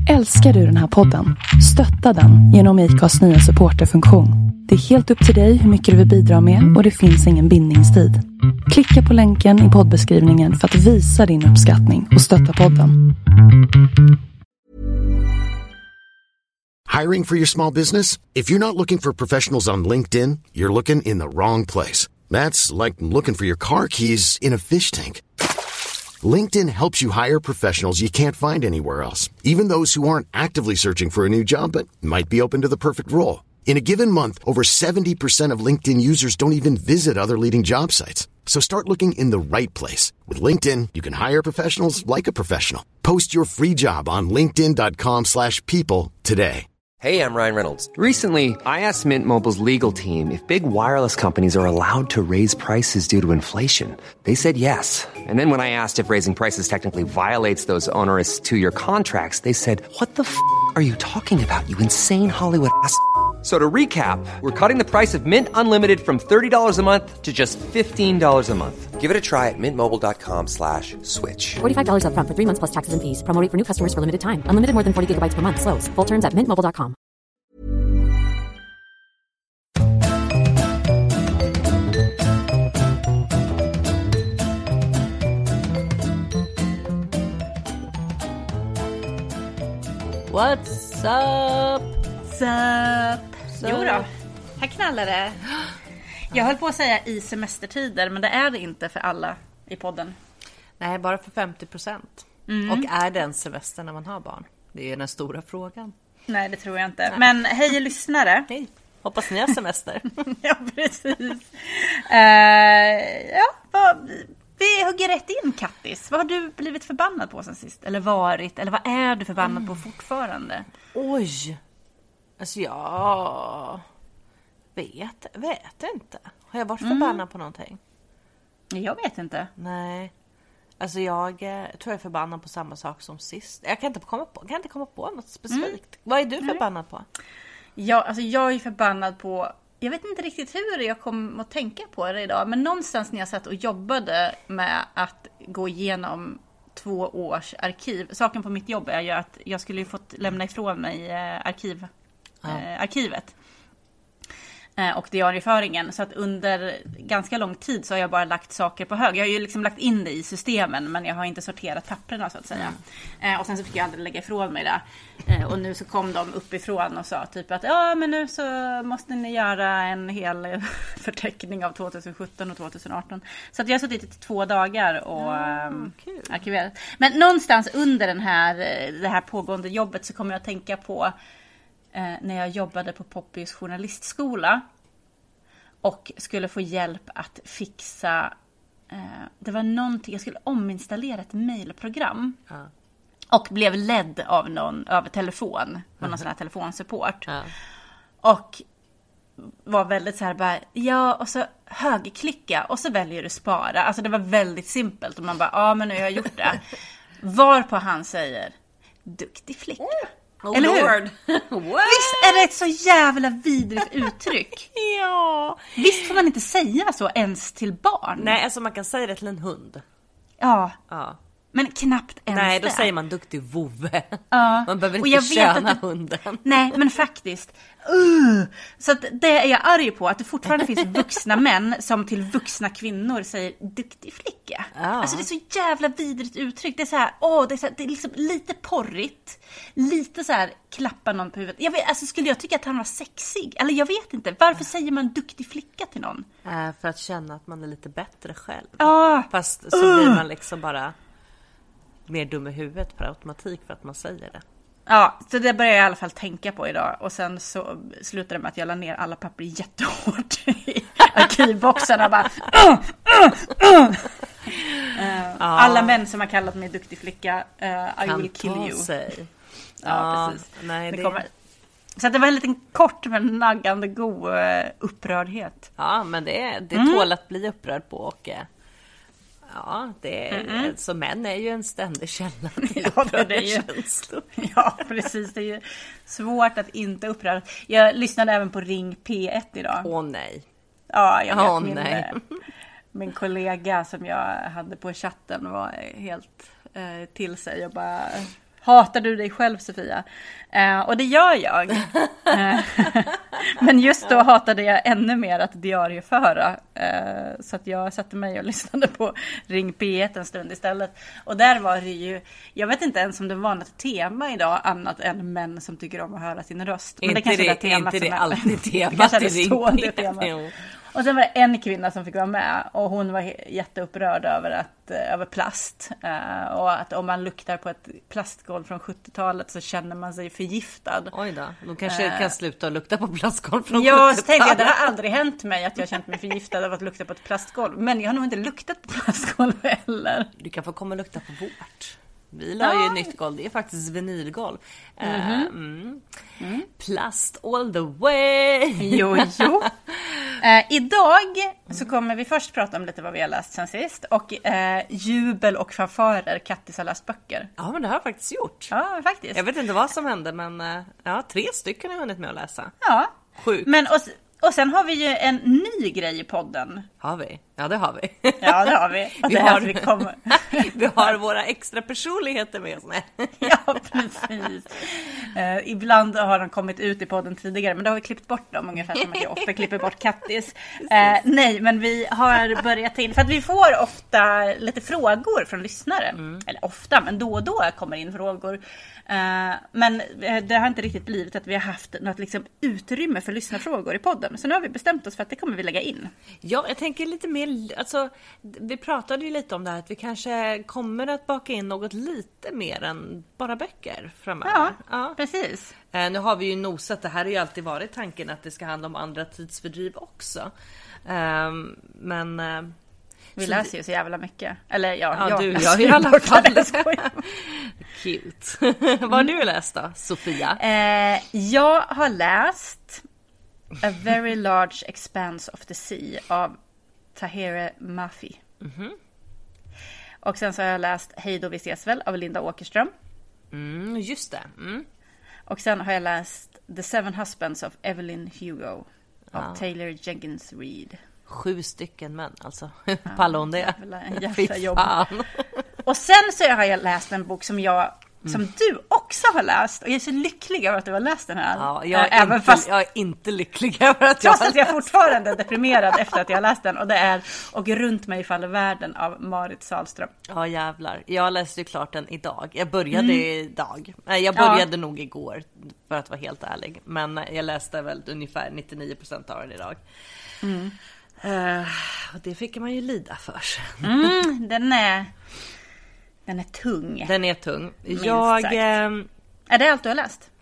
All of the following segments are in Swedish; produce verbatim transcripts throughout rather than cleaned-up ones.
Älskar du den här podden? Stötta den genom I C A:s nya supporterfunktion. Det är helt upp till dig hur mycket du vill bidra med och det finns ingen bindningstid. Klicka på länken i poddbeskrivningen för att visa din uppskattning och stötta podden. Hiring for your small business? If you're not looking for professionals on LinkedIn, you're looking in the wrong place. That's like looking for your car keys in a fish tank. LinkedIn helps you hire professionals you can't find anywhere else, even those who aren't actively searching for a new job but might be open to the perfect role. In a given month, over seventy percent of LinkedIn users don't even visit other leading job sites. So start looking in the right place. With LinkedIn, you can hire professionals like a professional. Post your free job on linkedin dot com slash people today. Hey, I'm Ryan Reynolds. Recently, I asked Mint Mobile's legal team if big wireless companies are allowed to raise prices due to inflation. They said yes. And then when I asked if raising prices technically violates those onerous two-year contracts, they said, what the f*** are you talking about, you insane Hollywood ass f- So to recap, we're cutting the price of Mint Unlimited from thirty dollars a month to just fifteen dollars a month. Give it a try at mintmobile.com slash switch. forty-five dollars up front for three months plus taxes and fees. Promo rate for new customers for limited time. Unlimited more than forty gigabytes per month. Slows full terms at mint mobile dot com. What's up? Sup. Jo då, här knallar det. Jag höll på att säga i semestertider, men det är det inte för alla i podden. Nej, bara för femtio procent. Mm. Och är det en semester när man har barn? Det är den stora frågan. Nej, det tror jag inte. Nej. Men hej lyssnare. Hej, hoppas ni har semester. Ja, precis. Uh, ja, vad, vi hugger rätt in, Kattis. Vad har du blivit förbannad på sen sist? Eller varit? Eller vad är du förbannad mm. på fortfarande? Oj. Alltså jag vet, vet inte. Har jag varit förbannad mm. på någonting? Jag vet inte. Nej. Alltså jag eh, tror jag är förbannad på samma sak som sist. Jag kan inte komma på, kan inte komma på något specifikt. Mm. Vad är du förbannad på? Ja, alltså jag är förbannad på... Jag vet inte riktigt hur jag kom att tänka på det idag. Men någonstans när jag satt och jobbade med att gå igenom två års arkiv. Saken på mitt jobb är ju att jag skulle ju fått lämna ifrån mig eh, arkiv, eh, arkivet. Eh, och diarieföringen. Så att under ganska lång tid så har jag bara lagt saker på hög. Jag har ju liksom lagt in det i systemen, men jag har inte sorterat papperna så att säga. Mm. Eh, och sen så fick jag aldrig lägga ifrån mig det. Eh, och nu så kom de uppifrån och sa typ att ja, men nu så måste ni göra en hel förteckning av tjugohundrasjutton och tjugohundraarton. Så att jag har suttit i två dagar och mm, eh, arkiverat. Men någonstans under den här, det här pågående jobbet så kommer jag att tänka på Eh, när jag jobbade på Poppys journalistskola och skulle få hjälp att fixa eh, det var någonting, jag skulle ominstallera ett mejlprogram ja. Och blev ledd av någon över telefon med mm. någon sån här telefonsupport ja. Och var väldigt så här bara, ja, och så högerklicka och så väljer du spara. Alltså det var väldigt simpelt och man bara, ja men nu har jag gjort det. Varpå han säger, duktig flicka. Oh, eller Lord. Hur? Visst är det ett så jävla vidrigt uttryck? Ja. Visst får man inte säga så ens till barn? Nej, alltså man kan säga det till en hund. Ja. Ja. Men knappt ens. Nej, då det. säger man duktig vovve. Ja. Man behöver och inte jag köna vet att det... hunden. Nej, men faktiskt. Uh. Så att det är jag arg på. Att det fortfarande finns vuxna män som till vuxna kvinnor säger duktig flicka. Ja. Alltså det är så jävla vidrigt uttryck. Det är så här, åh, det är, så här, det är liksom lite porrigt. Lite så här, klappa någon på huvudet. Jag vet, alltså skulle jag tycka att han var sexig? Eller jag vet inte. Varför säger man duktig flicka till någon? Äh, för att känna att man är lite bättre själv. Ja. Fast så uh. blir man liksom bara... mer dum i huvudet per automatik för att man säger det. Ja, så det börjar jag i alla fall tänka på idag. Och sen så slutade det med att jag la ner alla papper jättehårt i arkivboxarna. Bara, uh, uh, uh. Uh, ja. Alla män som har kallat mig duktig flicka, uh, I will kill you. Sig. Ja, ja, precis. Nej, det... Det kommer... Så att det var en liten kort men naggande god uh, upprördhet. Ja, men det, det mm. tål att bli upprörd på och... Ja, det är, mm-hmm. så män är ju en ständig källa till ja, det är ju, känslor. Ja, precis. Det är ju svårt att inte uppröra. Jag lyssnade även på Ring P ett idag. Åh nej. Ja, jag vet. Åh, min, nej. min kollega som jag hade på chatten var helt eh, till sig och bara Hatar du dig själv, Sofia? Eh, och det gör jag. Eh, men just då hatade jag ännu mer att diarieföra. Eh, så att jag satte mig och lyssnade på Ring P ett en stund istället. Och där var det ju, jag vet inte ens om det var något tema idag annat än män som tycker om att höra sin röst. Men inte det kanske det, är temat inte det som är, alltid temat kanske är i det Ring stående P ett. temat. Jo. Och sen var det en kvinna som fick vara med och hon var he- jätteupprörd över, att, över plast. Uh, och att om man luktar på ett plastgolv från sjuttiotalet så känner man sig förgiftad. Oj då, de kanske uh, kan sluta att lukta på plastgolv från ja, sjuttiotalet. så tänkte jag, det har aldrig hänt mig att jag känt mig förgiftad av att lukta på ett plastgolv. Men jag har nog inte luktat på plastgolv heller. Du kan få komma och lukta på vårt. Vi la ju Ja. ett nytt golv, det är faktiskt vinylgolv. Mm-hmm. Uh, mm. Mm. Plast all the way. Jo, jo. Eh, idag så kommer vi först prata om lite vad vi har läst sen sist. Och eh, jubel och fanfarer, Kattis har läst böcker. Ja, men det har jag faktiskt gjort. Ja, faktiskt. Jag vet inte vad som hände, men uh, ja, tre stycken har jag hunnit med att läsa. Ja. Sjukt. Men och, och sen har vi ju en ny grej i podden. Har vi? Ja, det har vi. Ja, det har vi. Och Vi det är har- att vi kommer... Vi har våra extra personligheter med oss. Nej. Ja, precis. Eh, ibland har de kommit ut i podden tidigare, men då har vi klippt bort dem, ungefär som att jag ofta klipper bort Kattis. Eh, nej, men vi har börjat in, för att vi får ofta lite frågor från lyssnare. Mm. Eller ofta, men då och då kommer in frågor. Eh, men det har inte riktigt blivit att vi har haft något liksom utrymme för lyssnarfrågor i podden. Så nu har vi bestämt oss för att det kommer vi lägga in. Ja, jag tänker lite mer, alltså, vi pratade ju lite om det här att vi kanske kommer att baka in något lite mer än bara böcker framöver. Ja, Ja. precis. Eh, nu har vi ju nosat, det här har ju alltid varit tanken att det ska handla om andra tidsfördriv också. Eh, men... Eh, Vi så läser ju så jävla mycket. Eller ja, Ja, jag du, läser jag i ju alla böcker, fall. jag skojar. Cute. Vad har du läst då, Sofia? Eh, jag har läst A Very Large Expanse of the Sea av Tahereh Mafi. Mm-hmm. Och sen så har jag läst Hej då vi ses väl av Linda Åkerström. Mm, just det. Mm. Och sen har jag läst The Seven Husbands of Evelyn Hugo av Ja. Taylor Jenkins Reid. Sju stycken män alltså. Ja, pallar hon det? Jävla, jävla Fy jobb. fan. Och sen så har jag läst en bok som jag som du också har läst. Och jag är så lycklig över att du har läst den här. Ja, jag, är Eh, Även inte, fast, jag är inte lycklig över att jag trots att jag fortfarande är deprimerad efter att jag har läst den. Och det är Och runt mig faller världen av Marit Sahlström. Ja, jävlar. Jag läste ju klart den idag. Jag började Mm. idag. Nej, jag började ja. nog igår, för att vara helt ärlig. Men jag läste väl ungefär nittionio procent av den idag. Mm. Uh, och det fick man ju lida för. Mm, den är Den är tung. Den är tung. Jag... Eh, är det allt du har läst?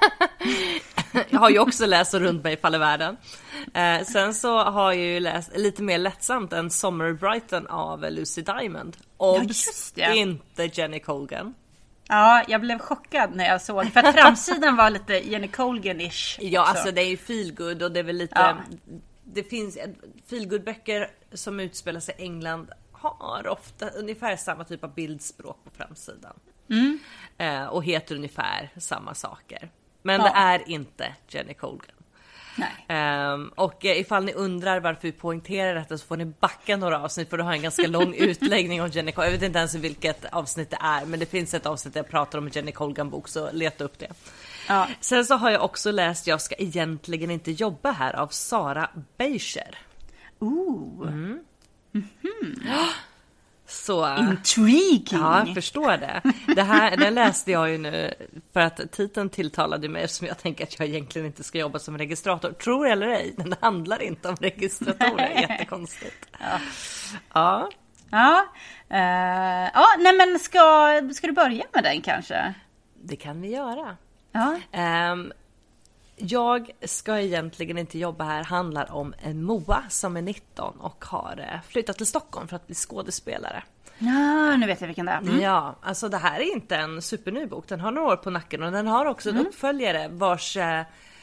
Jag har ju också läst Runt mig faller världen. Eh, sen så har jag ju läst lite mer lättsamt än Summer Brighton av Lucy Diamond. Obs, ja, inte Jenny Colgan. Ja, jag blev chockad när jag såg. För att framsidan var lite Jenny Colgan-ish. Ja, också. alltså det är ju feelgood och det är väl lite... Ja. Det finns feelgood-böcker som utspelar sig i England har ofta ungefär samma typ av bildspråk på framsidan. Mm. Eh, och heter ungefär samma saker. Men ja. det är inte Jenny Colgan. Nej. Um, och eh, ifall ni undrar varför vi poängterar detta så får ni backa några avsnitt, för du har en ganska lång utläggning om Jenny Colgan. Jag vet inte ens vilket avsnitt det är, men det finns ett avsnitt där jag pratar om en Jenny Colgan-bok, så leta upp det. Ja. Sen så har jag också läst Jag ska egentligen inte jobba här av Sara Beischer. Ooh. Mm. Mm-hmm. Så intriguing. Ja, jag förstår det. Det här, den läste jag ju nu för att titeln tilltalade mig, eftersom jag tänker att jag egentligen inte ska jobba som registrator. Tror eller ej, den handlar inte om registratorer. Jättekonstigt. Ja. Ja. Ja. Uh, ja, nej men ska, ska du börja med den kanske? Det kan vi göra. Ja. Um, Jag ska egentligen inte jobba här handlar om en Moa som är nitton och har flyttat till Stockholm för att bli skådespelare. Ja, nu vet jag vilken det är. Mm. Ja, alltså det här är inte en superny bok. Den har några år på nacken och den har också en mm. uppföljare vars eh,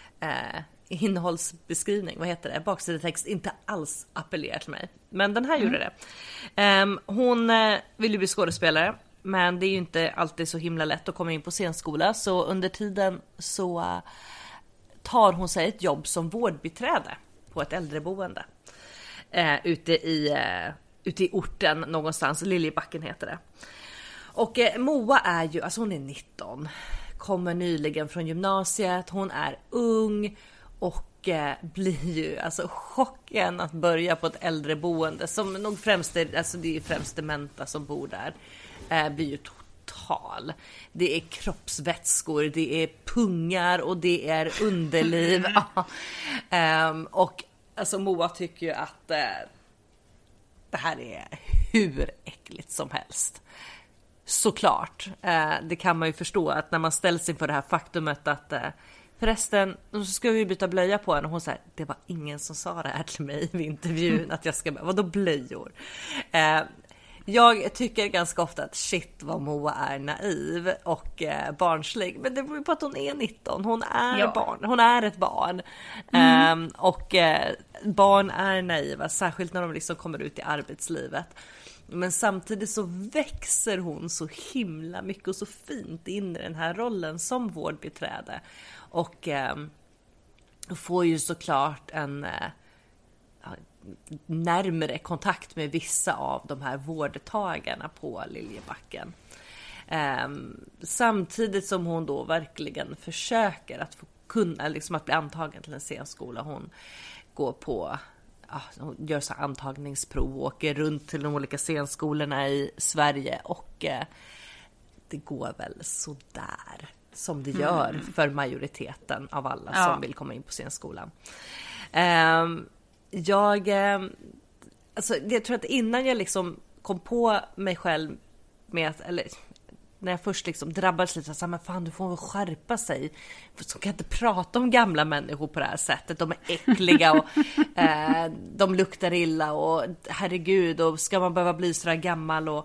innehållsbeskrivning, vad heter det? Baksidetext inte alls appellerar till mig. Men den här mm. gjorde det. Um, hon eh, vill ju bli skådespelare. Men det är ju inte alltid så himla lätt att komma in på scenskola. Så under tiden så... Uh, tar hon sig ett jobb som vårdbiträde på ett äldreboende eh, ute, i, eh, ute i orten någonstans, Liljebacken heter det. Och eh, Moa är ju, alltså hon är nitton, kommer nyligen från gymnasiet, hon är ung och eh, blir ju alltså chocken att börja på ett äldreboende som nog främst är, alltså det är ju främst dementa som bor där, eh, blir ju total. Det är kroppsvätskor, det är pungar och det är underliv. um, och alltså Moa tycker ju att eh, det här är hur äckligt som helst. Såklart. Eh, det kan man ju förstå att när man ställs inför det här faktumet att eh, förresten, så ska vi byta blöja på henne och hon säger, det var ingen som sa det här till mig vid intervjun att jag ska, vadå blöjor? Eh, jag tycker ganska ofta att shit vad Moa är naiv och eh, barnslig, men det beror på att hon är nitton, hon är ja. barn, hon är ett barn. Mm. Eh, och eh, barn är naiva, särskilt när de liksom kommer ut i arbetslivet. Men samtidigt så växer hon så himla mycket och så fint in i den här rollen som vårdbiträde. Och eh, får ju såklart en eh, närmare kontakt med vissa av de här vårdtagarna på Liljebacken. Eh, samtidigt som hon då verkligen försöker att få kunna, liksom att bli antagen till en scenskola. Hon går på... Ja, hon gör så antagningsprov och åker runt till de olika scenskolorna i Sverige och eh, det går väl så där som det gör mm. för majoriteten av alla ja. som vill komma in på scenskolan. Eh, jag, eh, alltså, jag tror att innan jag liksom kom på mig själv med att, eller när jag först liksom drabbades lite så här, men fan du får väl skärpa sig. För så kan inte prata om gamla människor på det här sättet. De är äckliga och eh, de luktar illa och herregud, och ska man behöva bli så där gammal och...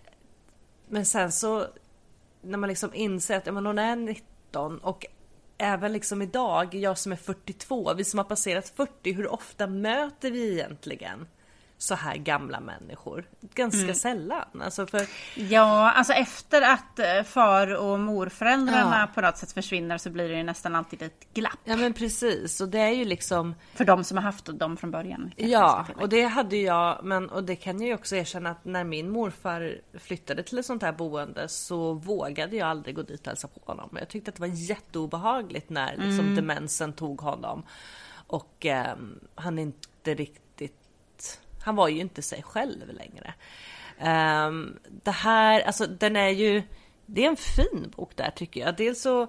Men sen så när man liksom inser att ja, men hon är nitton och även liksom idag, jag som är fyrtiotvå, vi som har passerat fyrtio, hur ofta möter vi egentligen så här gamla människor? Ganska mm. sällan. Alltså för... Ja, alltså efter att far- och morföräldrarna ja. på något sätt försvinner så blir det ju nästan alltid ett glapp. Ja, men precis. Och det är ju liksom... För de som har haft dem från början. Ja, och det hade jag, men och det kan jag ju också erkänna att när min morfar flyttade till ett sånt här boende så vågade jag aldrig gå dit och hälsa på honom. Jag tyckte att det var jätteobehagligt när liksom, mm. demensen tog honom. Och eh, han är inte riktigt... Han var ju inte sig själv längre. Um, det här, alltså den är ju, det är en fin bok där tycker jag. Dels så,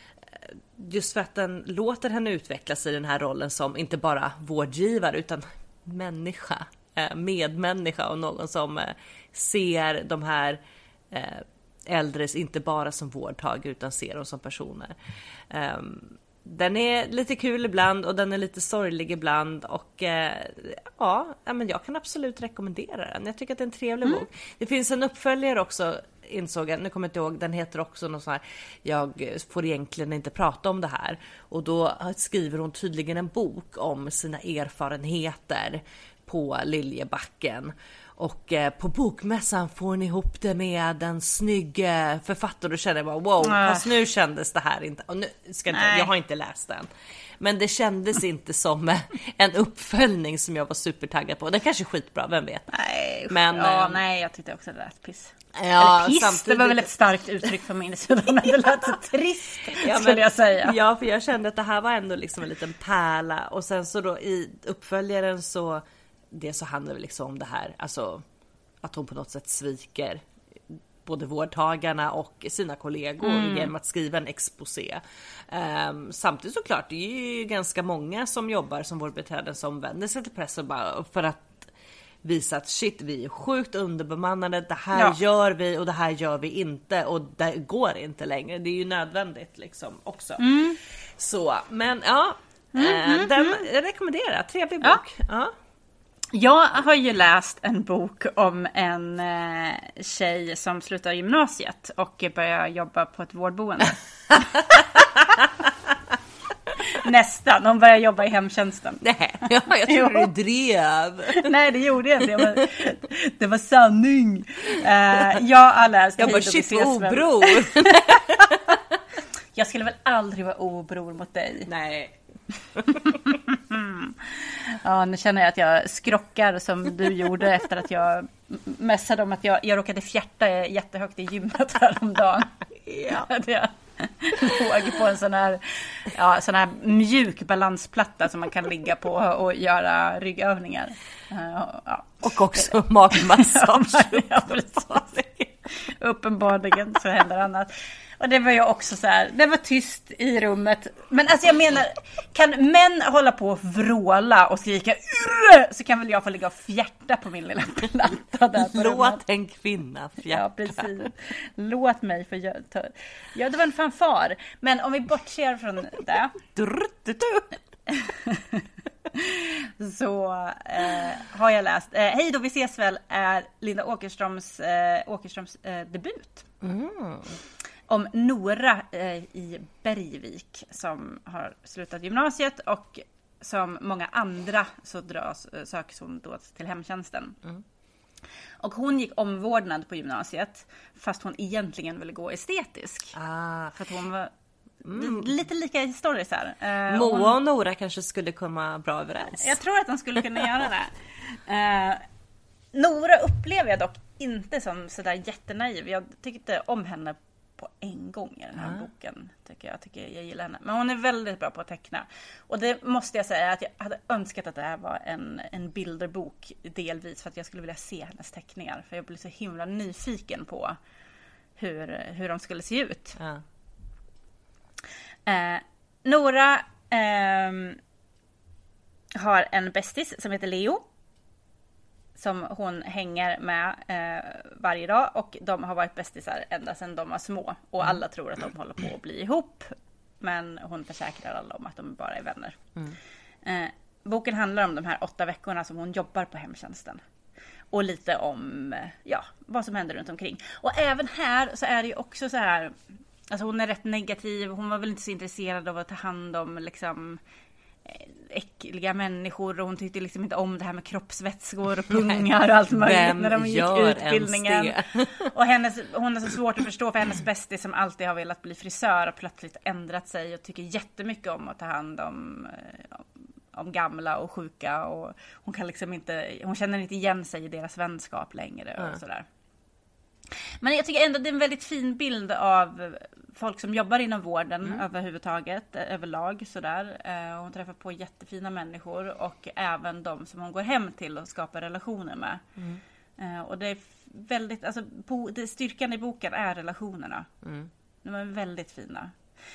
just för att den låter henne utvecklas i den här rollen som inte bara vårdgivare utan människa, medmänniska och någon som ser de här äldres inte bara som vårdtagare utan ser dem som personer. Um, Den är lite kul ibland och den är lite sorglig ibland och eh, ja, men jag kan absolut rekommendera den. Jag tycker att det är en trevlig mm. bok. Det finns en uppföljare också, insåg jag, nu kommer jag inte ihåg, den heter också något sån här, jag får egentligen inte prata om det här. Och då skriver hon tydligen en bok om sina erfarenheter på Liljebacken. Och eh, på bokmässan får ni ihop det med en snygg eh, författare. Och känner jag bara wow, äh. fast nu kändes det här inte, och nu ska inte, jag har inte läst den. Men det kändes inte som eh, en uppföljning som jag var supertaggad på. Den kanske är skitbra, vem vet. Nej, men, ja, eh, nej jag tyckte också det lät piss. Ja, Eller piss, samtidigt... det var väl ett starkt uttryck för min sida. Men det lät så trist, ja, skulle men, jag säga. Ja, för jag kände att det här var ändå liksom en liten pärla. Och sen så då i uppföljaren så det så handlar det liksom om det här, alltså att hon på något sätt sviker både vårdtagarna och sina kollegor mm. genom att skriva en exposé. Um, samtidigt såklart, det är ju ganska många som jobbar som vårdbiträden som vänder sig till press och bara för att visa att shit, vi är sjukt underbemannade, det här ja. gör vi och det här gör vi inte och det går inte längre. Det är ju nödvändigt liksom också. Mm. Så, men ja, mm, eh, mm, den mm. jag rekommenderar, trevlig bok. Ja. Ja. Jag har ju läst en bok om en eh, tjej som slutar gymnasiet och börjar jobba på ett vårdboende. Nästan, hon börjar jobba i hemtjänsten. Nej, ja, jag tror du drev. Nej, det gjorde jag inte. Det var, det var sanning. Uh, jag har läst Jag bara, shit, obror. Jag skulle väl aldrig vara obror mot dig. Nej. Ja, nu känner jag att jag skrockar som du gjorde efter att jag mässade om att jag, jag råkade fjärta jättehögt i gymmet häromdagen. Ja. Att jag låg på en sån här, ja, sån här mjuk balansplatta som man kan ligga på och göra ryggövningar. Ja. Och också magmassage. Ja, uppenbarligen så händer annat. Och det var ju också så här, det var tyst i rummet. Men alltså jag menar, kan män hålla på och vråla och skrika Urr! Så kan väl jag få ligga och fjärta på min lilla platta där på Låt rummet. en kvinna fjärta. Ja, precis. Låt mig få göra. Ja, det var en fanfar. Men om vi bortser från det. Så eh, har jag läst eh, Hej då, vi ses väl är Linda Åkerströms, eh, Åkerströms eh, debut. Mm. Om Nora eh, i Bergvik som har slutat gymnasiet och som många andra så dras, söks hon då till hemtjänsten. Mm. Och hon gick omvårdnad på gymnasiet fast hon egentligen ville gå estetisk. Ah. För att hon var mm. lite lika historiskt här. Eh, Moa och, hon, och Nora kanske skulle komma bra överens. Jag tror att de skulle kunna göra det. Eh, Nora upplever jag dock inte som sådär jättenaiv. Jag tyckte om henne på en gång i den här mm. boken. Tycker jag. jag tycker jag gillar henne. Men hon är väldigt bra på att teckna. Och det måste jag säga att jag hade önskat att det här var en, en bilderbok delvis. För att jag skulle vilja se hennes teckningar. För jag blir så himla nyfiken på hur, hur de skulle se ut. Mm. Eh, Nora eh, har en bästis som heter Leo. Som hon hänger med eh, varje dag. Och de har varit bästisar ända sedan de var små. Och alla tror att de håller på att bli ihop. Men hon försäkrar alla om att de bara är vänner. Mm. Eh, boken handlar om de här åtta veckorna som hon jobbar på hemtjänsten. Och lite om ja, vad som händer runt omkring. Och även här så är det ju också så här. Alltså hon är rätt negativ. Hon var väl inte så intresserad av att ta hand om liksom äckliga människor. Och hon tyckte liksom inte om det här med kroppsvätskor och pungar och allt möjligt. Vem när de gick utbildningen. Och hennes, hon är så svårt att förstå för hennes bästis som alltid har velat bli frisör och plötsligt ändrat sig och tycker jättemycket om att ta hand om, om gamla och sjuka. Och hon kan liksom inte, hon känner inte igen sig i deras vänskap längre och mm. sådär. Men jag tycker ändå det är en väldigt fin bild av folk som jobbar inom vården mm. överhuvudtaget, överlag sådär. Hon träffar på jättefina människor och även de som hon går hem till och skapar relationer med. Mm. Och det är väldigt, alltså det, styrkan i boken är relationerna. Mm. De är väldigt fina.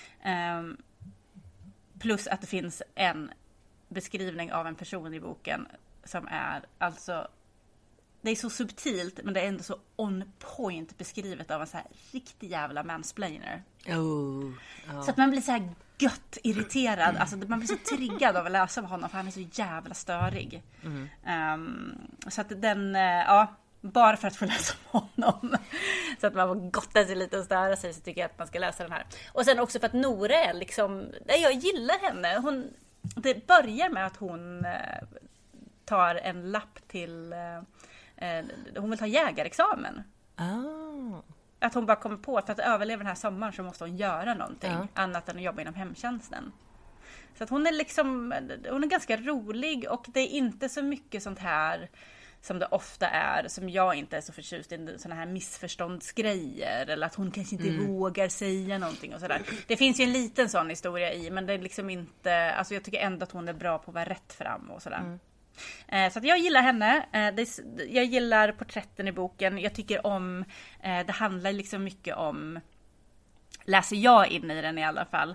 Plus att det finns en beskrivning av en person i boken som är alltså det är så subtilt men det är ändå så on point beskrivet av en så här riktig jävla mansplainer. Oh, oh. Så att man blir så här gött irriterad. Alltså man blir så triggad av att läsa av honom för han är så jävla störig. Mm. Um, så att den, ja, bara för att få läsa om honom. Så att man får gotta sig lite och störa sig så tycker jag att man ska läsa den här. Och sen också för att Nora är liksom, jag gillar henne. Hon, det börjar med att hon tar en lapp till hon vill ta jägarexamen. Oh. Att hon bara kommer på för att överleva den här sommaren så måste hon göra någonting ja. annat än att jobba inom hemtjänsten. Så att hon är liksom hon är ganska rolig och det är inte så mycket sånt här som det ofta är som jag inte är så förtjust i såna här missförståndsgrejer eller att hon kanske inte mm. vågar säga någonting och sådär. Det finns ju en liten sån historia i men det är liksom inte alltså jag tycker ändå att hon är bra på att vara rätt fram och sådär. Mm. Så att jag gillar henne. Jag gillar porträtten i boken. Jag tycker om, det handlar liksom mycket om, läser jag in i den i alla fall,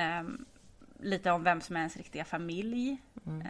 lite om vem som är ens riktiga familj. Mm.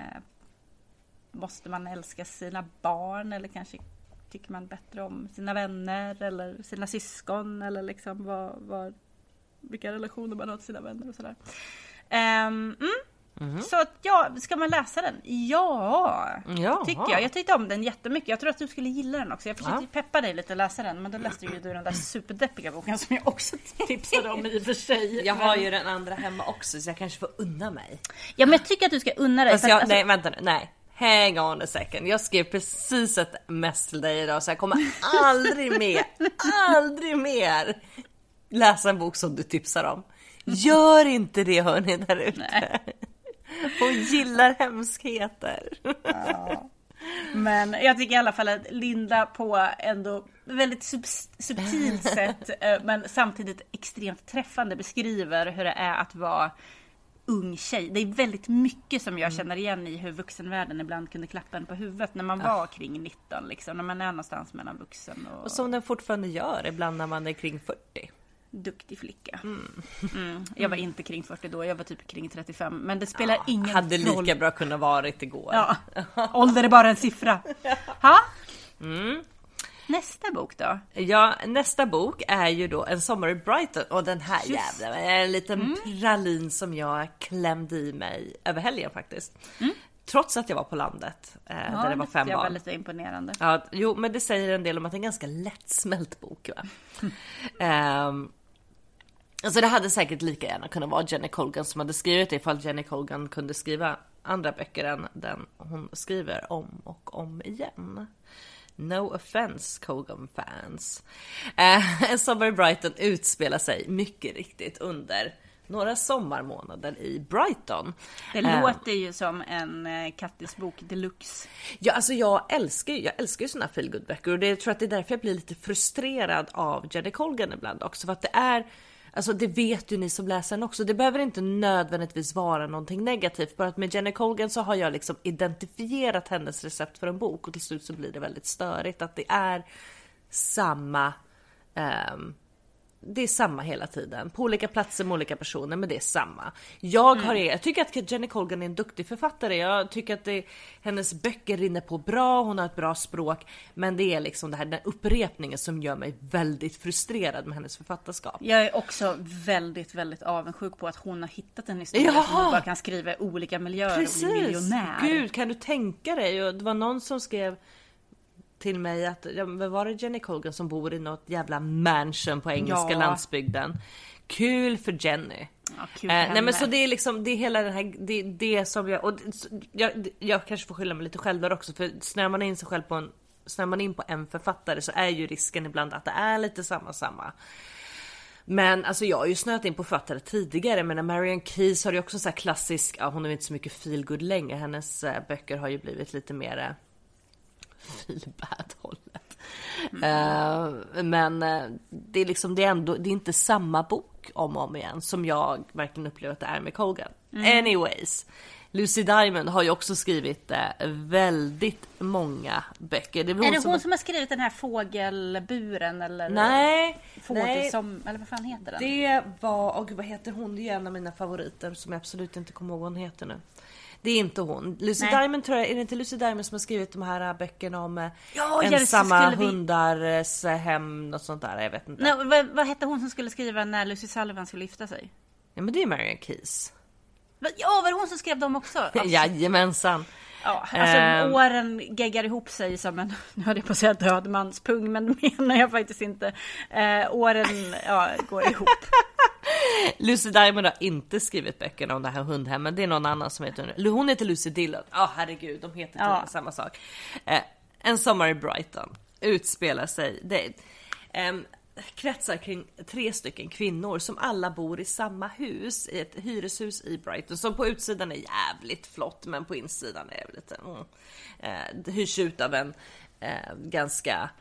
Måste man älska sina barn eller kanske tycker man bättre om sina vänner eller sina syskon eller liksom vad, vad, vilka relationer man har till sina vänner och sådär. Mm. Mm-hmm. Så att, ja, ska man läsa den? Ja, Jaha. tycker jag. Jag tyckte om den jättemycket. Jag tror att du skulle gilla den också. Jag försökte ja. peppa dig lite att läsa den. Men då läste ju du den där superdeppiga boken som jag också tipsade om i och för sig. Jag har ju den andra hemma också så jag kanske får unna mig. Ja, men jag tycker att du ska unna dig. Alltså, jag, alltså... Nej, vänta nu. Nej. Hang on a second. Jag skrev precis ett mess till dig idag så jag kommer aldrig mer, aldrig mer läsa en bok som du tipsar om. Gör inte det, hörni, där ute. Nej. Hon gillar hemskheter. Ja. Men jag tycker i alla fall att Linda på ändå väldigt sub- subtilt sätt men samtidigt extremt träffande beskriver hur det är att vara ung tjej. Det är väldigt mycket som jag känner igen i hur vuxenvärlden ibland kunde klappa en på huvudet när man var kring nitton liksom, när man är någonstans mellan vuxen och... Och som den fortfarande gör ibland när man är kring fyrtio. Duktig flicka. Mm. Mm. Jag var inte kring fyrtio då, jag var typ kring trettiofem. Men det spelar ja, ingen hade roll. Hade lika bra kunnat varit igår. Ja. Ålder är bara en siffra. Ha? Mm. Nästa bok då? Ja, nästa bok är ju då En sommar i Brighton. Och den här Just. jävla är en liten mm. pralin som jag klämde i mig över helgen faktiskt. Mm. Trots att jag var på landet eh, ja, där det var fem det barn. Var lite imponerande. Ja, jo, men det säger en del om att det är en ganska lättsmält bok, va? um, alltså det hade säkert lika gärna kunnat vara Jenny Colgan som hade skrivit det, ifall Jenny Colgan kunde skriva andra böcker än den hon skriver om och om igen. No offense, Colgan fans. Uh, En sommar i Brighton utspelar sig mycket riktigt under några sommarmånader i Brighton. Det uh, låter ju som en uh, Kattis-bok deluxe. Ja, alltså jag älskar ju, jag älskar ju såna här feelgood-böcker. Och det, jag tror att det är därför jag blir lite frustrerad av Jenny Colgan ibland också. För att det är, alltså det vet ju ni som läser den också. Det behöver inte nödvändigtvis vara någonting negativt. Bara att med Jenny Colgan så har jag liksom identifierat hennes recept för en bok. Och till slut så blir det väldigt störigt. Att det är samma... Um, Det är samma hela tiden. På olika platser med olika personer, men det är samma. Jag, har, mm. jag tycker att Jenny Colgan är en duktig författare. Jag tycker att det, hennes böcker rinner på bra. Hon har ett bra språk. Men det är liksom det här, den upprepningen som gör mig väldigt frustrerad med hennes författarskap. Jag är också väldigt, väldigt avundsjuk på att hon har hittat en historia ja. som hon bara kan skriva i olika miljöer. Precis. Och bli miljonär. Gud, kan du tänka dig? Och det var någon som skrev till mig att, ja, var det Jenny Colgan som bor i något jävla mansion på engelska ja. landsbygden. Kul för Jenny. Ja, kul eh, nej men så det är liksom, det är hela den här, det, det som jag, och jag, jag kanske får skylla mig lite själv där också, för snör man in sig själv på en, snör man in på en författare så är ju risken ibland att det är lite samma samma. Men alltså jag har ju snöat in på författare tidigare, men Marianne Keyes har ju också så här klassisk, ja, hon är inte så mycket feel good längre, hennes äh, böcker har ju blivit lite mer äh, feelbad-hållet. Mm. Uh, men uh, det är liksom, det är ändå, det är inte samma bok om och om igen som jag verkligen upplever att det är med Colgan. Mm. Anyways, Lucy Diamond har ju också skrivit uh, väldigt många böcker. Det är, är det som hon som har skrivit den här fågelburen eller nej, fågel nej. Som, eller vad fan heter den? Det var, och vad heter hon? Det är en av mina favoriter som jag absolut inte kommer ihåg vad hon heter nu. Det är inte hon. Lucy Nej. Diamond tror jag, är det inte Lucy Diamond som har skrivit de här böckerna om ja, ensamma vi... hundars hem, något sånt där, jag vet inte. No, vad, vad hette hon som skulle skriva när Lucy Sullivan skulle gifta sig? Ja, men det är Marianne Keyes. Ja, var det hon som skrev dem också? Alltså, jajamensan. Ja, alltså um, åren geggar ihop sig som en, nu hade jag på att säga död mans pung, men det menar jag faktiskt inte. Uh, åren ja, går ihop. Lucy Diamond har inte skrivit böckerna om det här hundhemmen. Det är någon annan som heter, hon heter Lucy Dillon. Ja, oh, herregud, de heter ja. samma sak. Eh, En sommar i Brighton utspelar sig det, eh, kretsar kring tre stycken kvinnor som alla bor i samma hus, i ett hyreshus i Brighton, som på utsidan är jävligt flott, men på insidan är det lite mm, eh, hyrs ut av en eh, ganska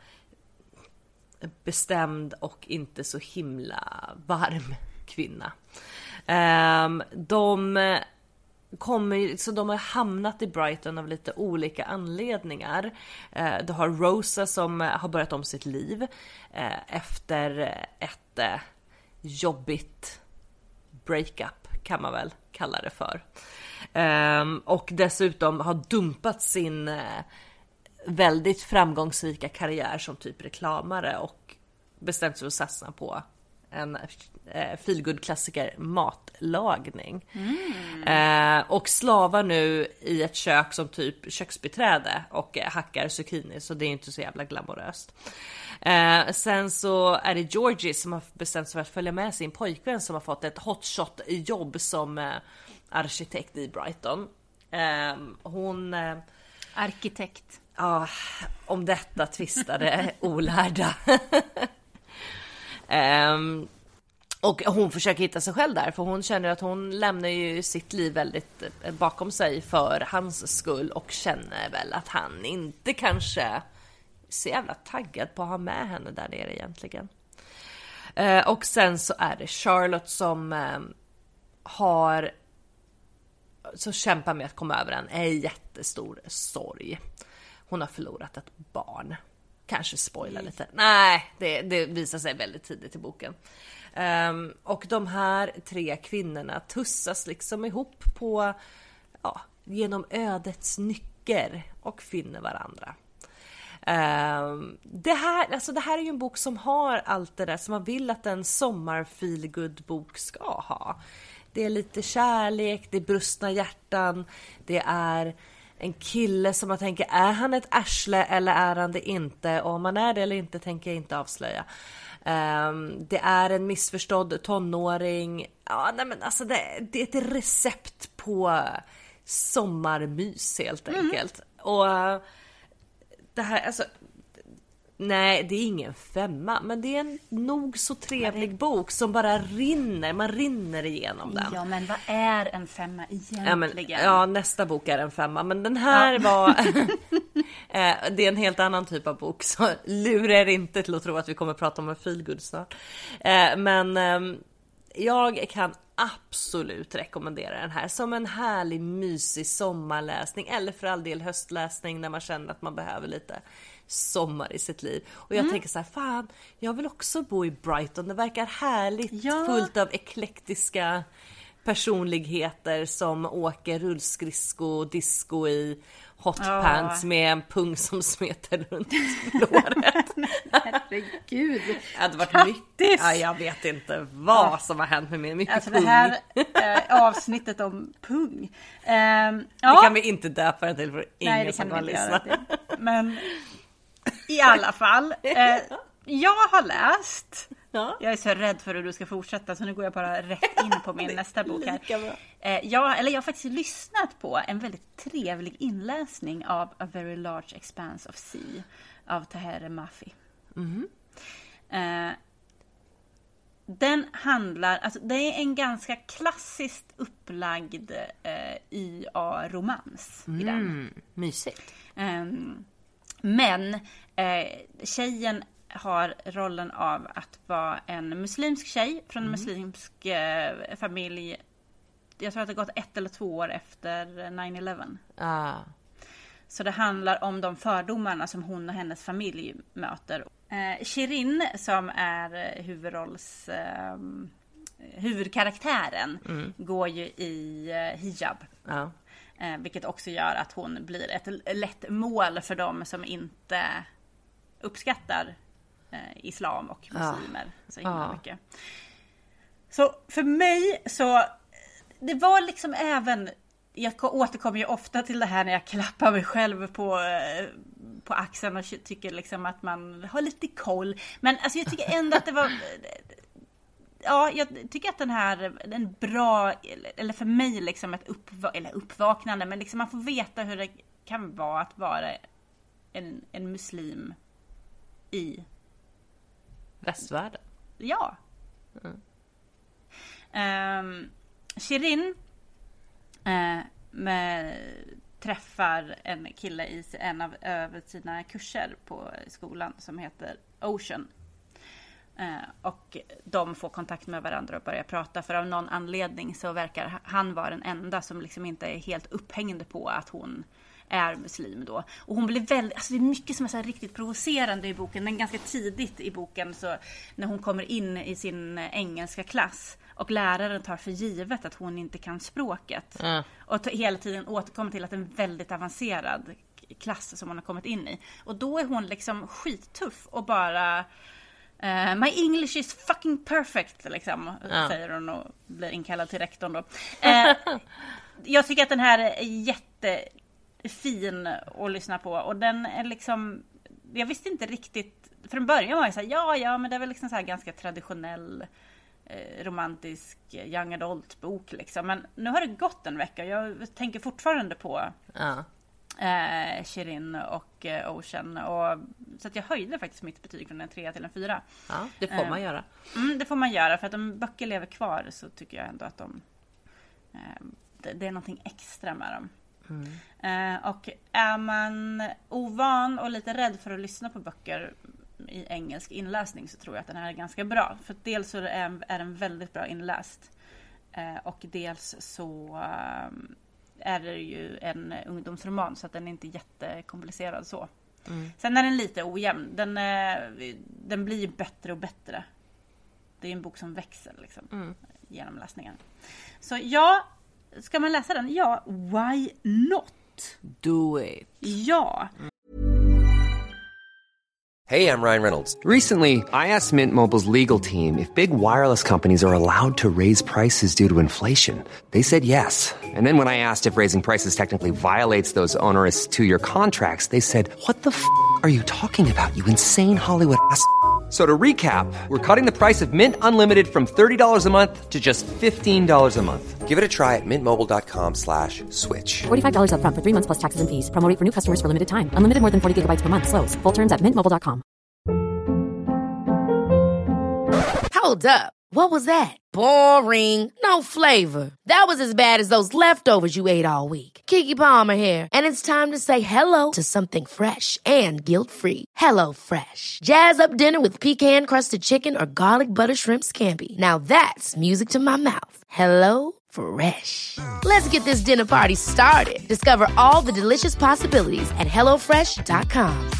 bestämd och inte så himla varm kvinna. Um, de kommer, så de har hamnat i Brighton av lite olika anledningar. Uh, du har Rosa som har börjat om sitt liv uh, efter ett uh, jobbigt breakup, kan man väl kalla det för. Um, och dessutom har dumpat sin uh, väldigt framgångsrika karriär som typ reklamare och bestämt sig för att satsa på en eh, feelgood-klassiker, matlagning. Mm. Eh, och slavar nu i ett kök som typ köksbiträde och eh, hackar zucchini, så det är inte så jävla glamoröst. Eh, sen så är det Georgie som har bestämt sig för att följa med sin pojkvän som har fått ett hotshot-jobb som eh, arkitekt i Brighton. Eh, hon... Eh, Arkitekt. Ja, om detta tvistade olärda. um, Och hon försöker hitta sig själv där, för hon känner att hon lämnar ju sitt liv väldigt bakom sig för hans skull, och känner väl att han inte kanske är så jävla taggad på att ha med henne där nere egentligen. Eh, och sen så är det Charlotte som eh, har så kämpar med att komma över en, en jättestor sorg. Hon har förlorat ett barn. Kanske spoilar lite. Nej, det, det visar sig väldigt tidigt i boken. Um, och de här tre kvinnorna tussas liksom ihop på, ja, genom ödets nycker och finner varandra. Um, det, här, alltså det här är ju en bok som har allt det där som man vill att en sommar feel good bok ska ha. Det är lite kärlek, det är brustna hjärtan, det är en kille som man tänker, är han ett arsle eller är han det inte? Och om man är det eller inte tänker jag inte avslöja. Um, det är en missförstådd tonåring. Ja, nej men alltså det, det är ett recept på sommarmys helt enkelt. Mm. Och uh, det här, alltså, nej, det är ingen femma, men det är en nog så trevlig bok som bara rinner, man rinner igenom den. Ja, men vad är en femma egentligen? Ja, men, ja, nästa bok är en femma, men den här ja. var det är en helt annan typ av bok, så lurar er inte till att tro att vi kommer att prata om en feelgood snart. Men jag kan absolut rekommendera den här som en härlig mysig sommarläsning, eller för all del höstläsning när man känner att man behöver lite sommar i sitt liv. Och jag mm. tänker så här, fan, jag vill också bo i Brighton. Det verkar härligt, ja. fullt av eklektiska personligheter som åker rullskridsko och disco i hotpants ja. med en pung som smeter runt låret. Herregud. Det hade varit mycket. Ja, jag vet inte vad ja. som har hänt med mig. Mycket alltså pung. Det här äh, avsnittet om pung. Ähm, ja. Det kan vi inte döpa den till, för ingen Nej, det som kan lyssna. Men i alla fall, eh, jag har läst, ja. jag är så rädd för hur du ska fortsätta så nu går jag bara rätt in på min nästa bok här. Eh, jag, eller jag har faktiskt lyssnat på en väldigt trevlig inläsning av A Very Large Expanse of Sea av Tahereh Mafi. Mm. Eh, den handlar, alltså det är en ganska klassiskt upplagd eh, Y A-romans mm, i den. Mysigt. Eh, Men eh, tjejen har rollen av att vara en muslimsk tjej från en mm. muslimsk eh, familj. Jag tror att det har gått ett eller två år efter nine eleven. Ah. Så det handlar om de fördomarna som hon och hennes familj möter. Eh, Shirin, som är huvudrolls... Eh, huvudkaraktären, mm. går ju i eh, hijab. Ah. Eh, vilket också gör att hon blir ett lätt mål för dem som inte uppskattar eh, islam och muslimer ja. så himla ja. mycket. Så för mig så det var liksom även, jag återkommer ju ofta till det här när jag klappar mig själv på, eh, på axeln och tycker liksom att man har lite koll. Men alltså jag tycker ändå att det var... Ja, jag tycker att den här en bra, eller för mig liksom ett uppva- eller uppvaknande, men liksom man får veta hur det kan vara att vara en, en muslim i västvärlden. Ja. Mm. Um, Shirin uh, med, träffar en kille i en av över sina kurser på skolan som heter Ocean. Uh, och de får kontakt med varandra och börjar prata, för av någon anledning så verkar han vara den enda som liksom inte är helt upphängande på att hon är muslim då. Och hon blir väldigt, alltså det är mycket som är så här riktigt provocerande i boken. Den ganska tidigt i boken, så när hon kommer in i sin engelska klass och läraren tar för givet att hon inte kan språket. Mm. Och t- hela tiden återkommer till att det är en väldigt avancerad klass som hon har kommit in i. Och då är hon liksom skittuff och bara... Uh, my English is fucking perfect, liksom, ja. säger hon och blir inkallad till rektorn då. Uh, jag tycker att den här är jättefin att lyssna på. Och den är liksom... Jag visste inte riktigt... Från början var jag så här, ja, ja, men det är väl liksom så här ganska traditionell eh, romantisk young adult bok liksom. Men nu har det gått en vecka och jag tänker fortfarande på... Ja. Eh, Shirin och eh, Ocean. Och, så att jag höjde faktiskt mitt betyg från en trea till en fyra. Ja, det får man eh, göra. Mm, det får man göra, för att om böcker lever kvar så tycker jag ändå att de eh, det, det är någonting extra med dem. Mm. Eh, och är man ovan och lite rädd för att lyssna på böcker i engelsk inläsning, så tror jag att den här är ganska bra. För dels så är, är den väldigt bra inläst. Eh, och dels så eh, är det ju en ungdomsroman, så att den är inte jättekomplicerad så. Mm. Sen är den lite ojämn. Den, eh, den blir ju bättre och bättre. Det är en bok som växer liksom, mm. genom läsningen. Så ja, ska man läsa den? Ja, why not? Do it. Ja. Hey, I'm Ryan Reynolds. Recently, I asked Mint Mobile's legal team if big wireless companies are allowed to raise prices due to inflation. They said yes. And then when I asked if raising prices technically violates those onerous two-year contracts, they said, what the f*** are you talking about, you insane Hollywood ass? So to recap, we're cutting the price of Mint Unlimited from thirty dollars a month to just fifteen dollars a month. Give it a try at mintmobile.com slash switch. forty-five dollars up front for three months plus taxes and fees. Promo rate for new customers for limited time. Unlimited more than forty gigabytes per month. Slows full terms at mint mobile dot com. Hold up. What was that? Boring. No flavor. That was as bad as those leftovers you ate all week. Keke Palmer here, and it's time to say hello to something fresh and guilt-free. Hello Fresh. Jazz up dinner with pecan-crusted chicken or garlic butter shrimp scampi. Now that's music to my mouth. Hello Fresh. Let's get this dinner party started. Discover all the delicious possibilities at hello fresh dot com.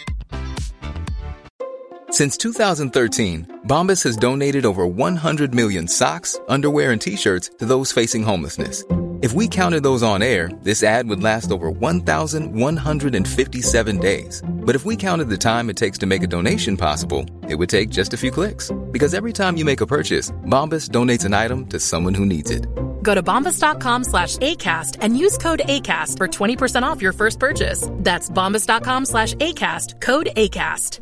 Since two thousand thirteen, Bombas has donated over one hundred million socks, underwear, and T-shirts to those facing homelessness. If we counted those on air, this ad would last over one thousand one hundred fifty-seven days. But if we counted the time it takes to make a donation possible, it would take just a few clicks. Because every time you make a purchase, Bombas donates an item to someone who needs it. Go to bombas.com slash ACAST and use code ACAST for twenty percent off your first purchase. That's bombas.com slash ACAST, code ACAST.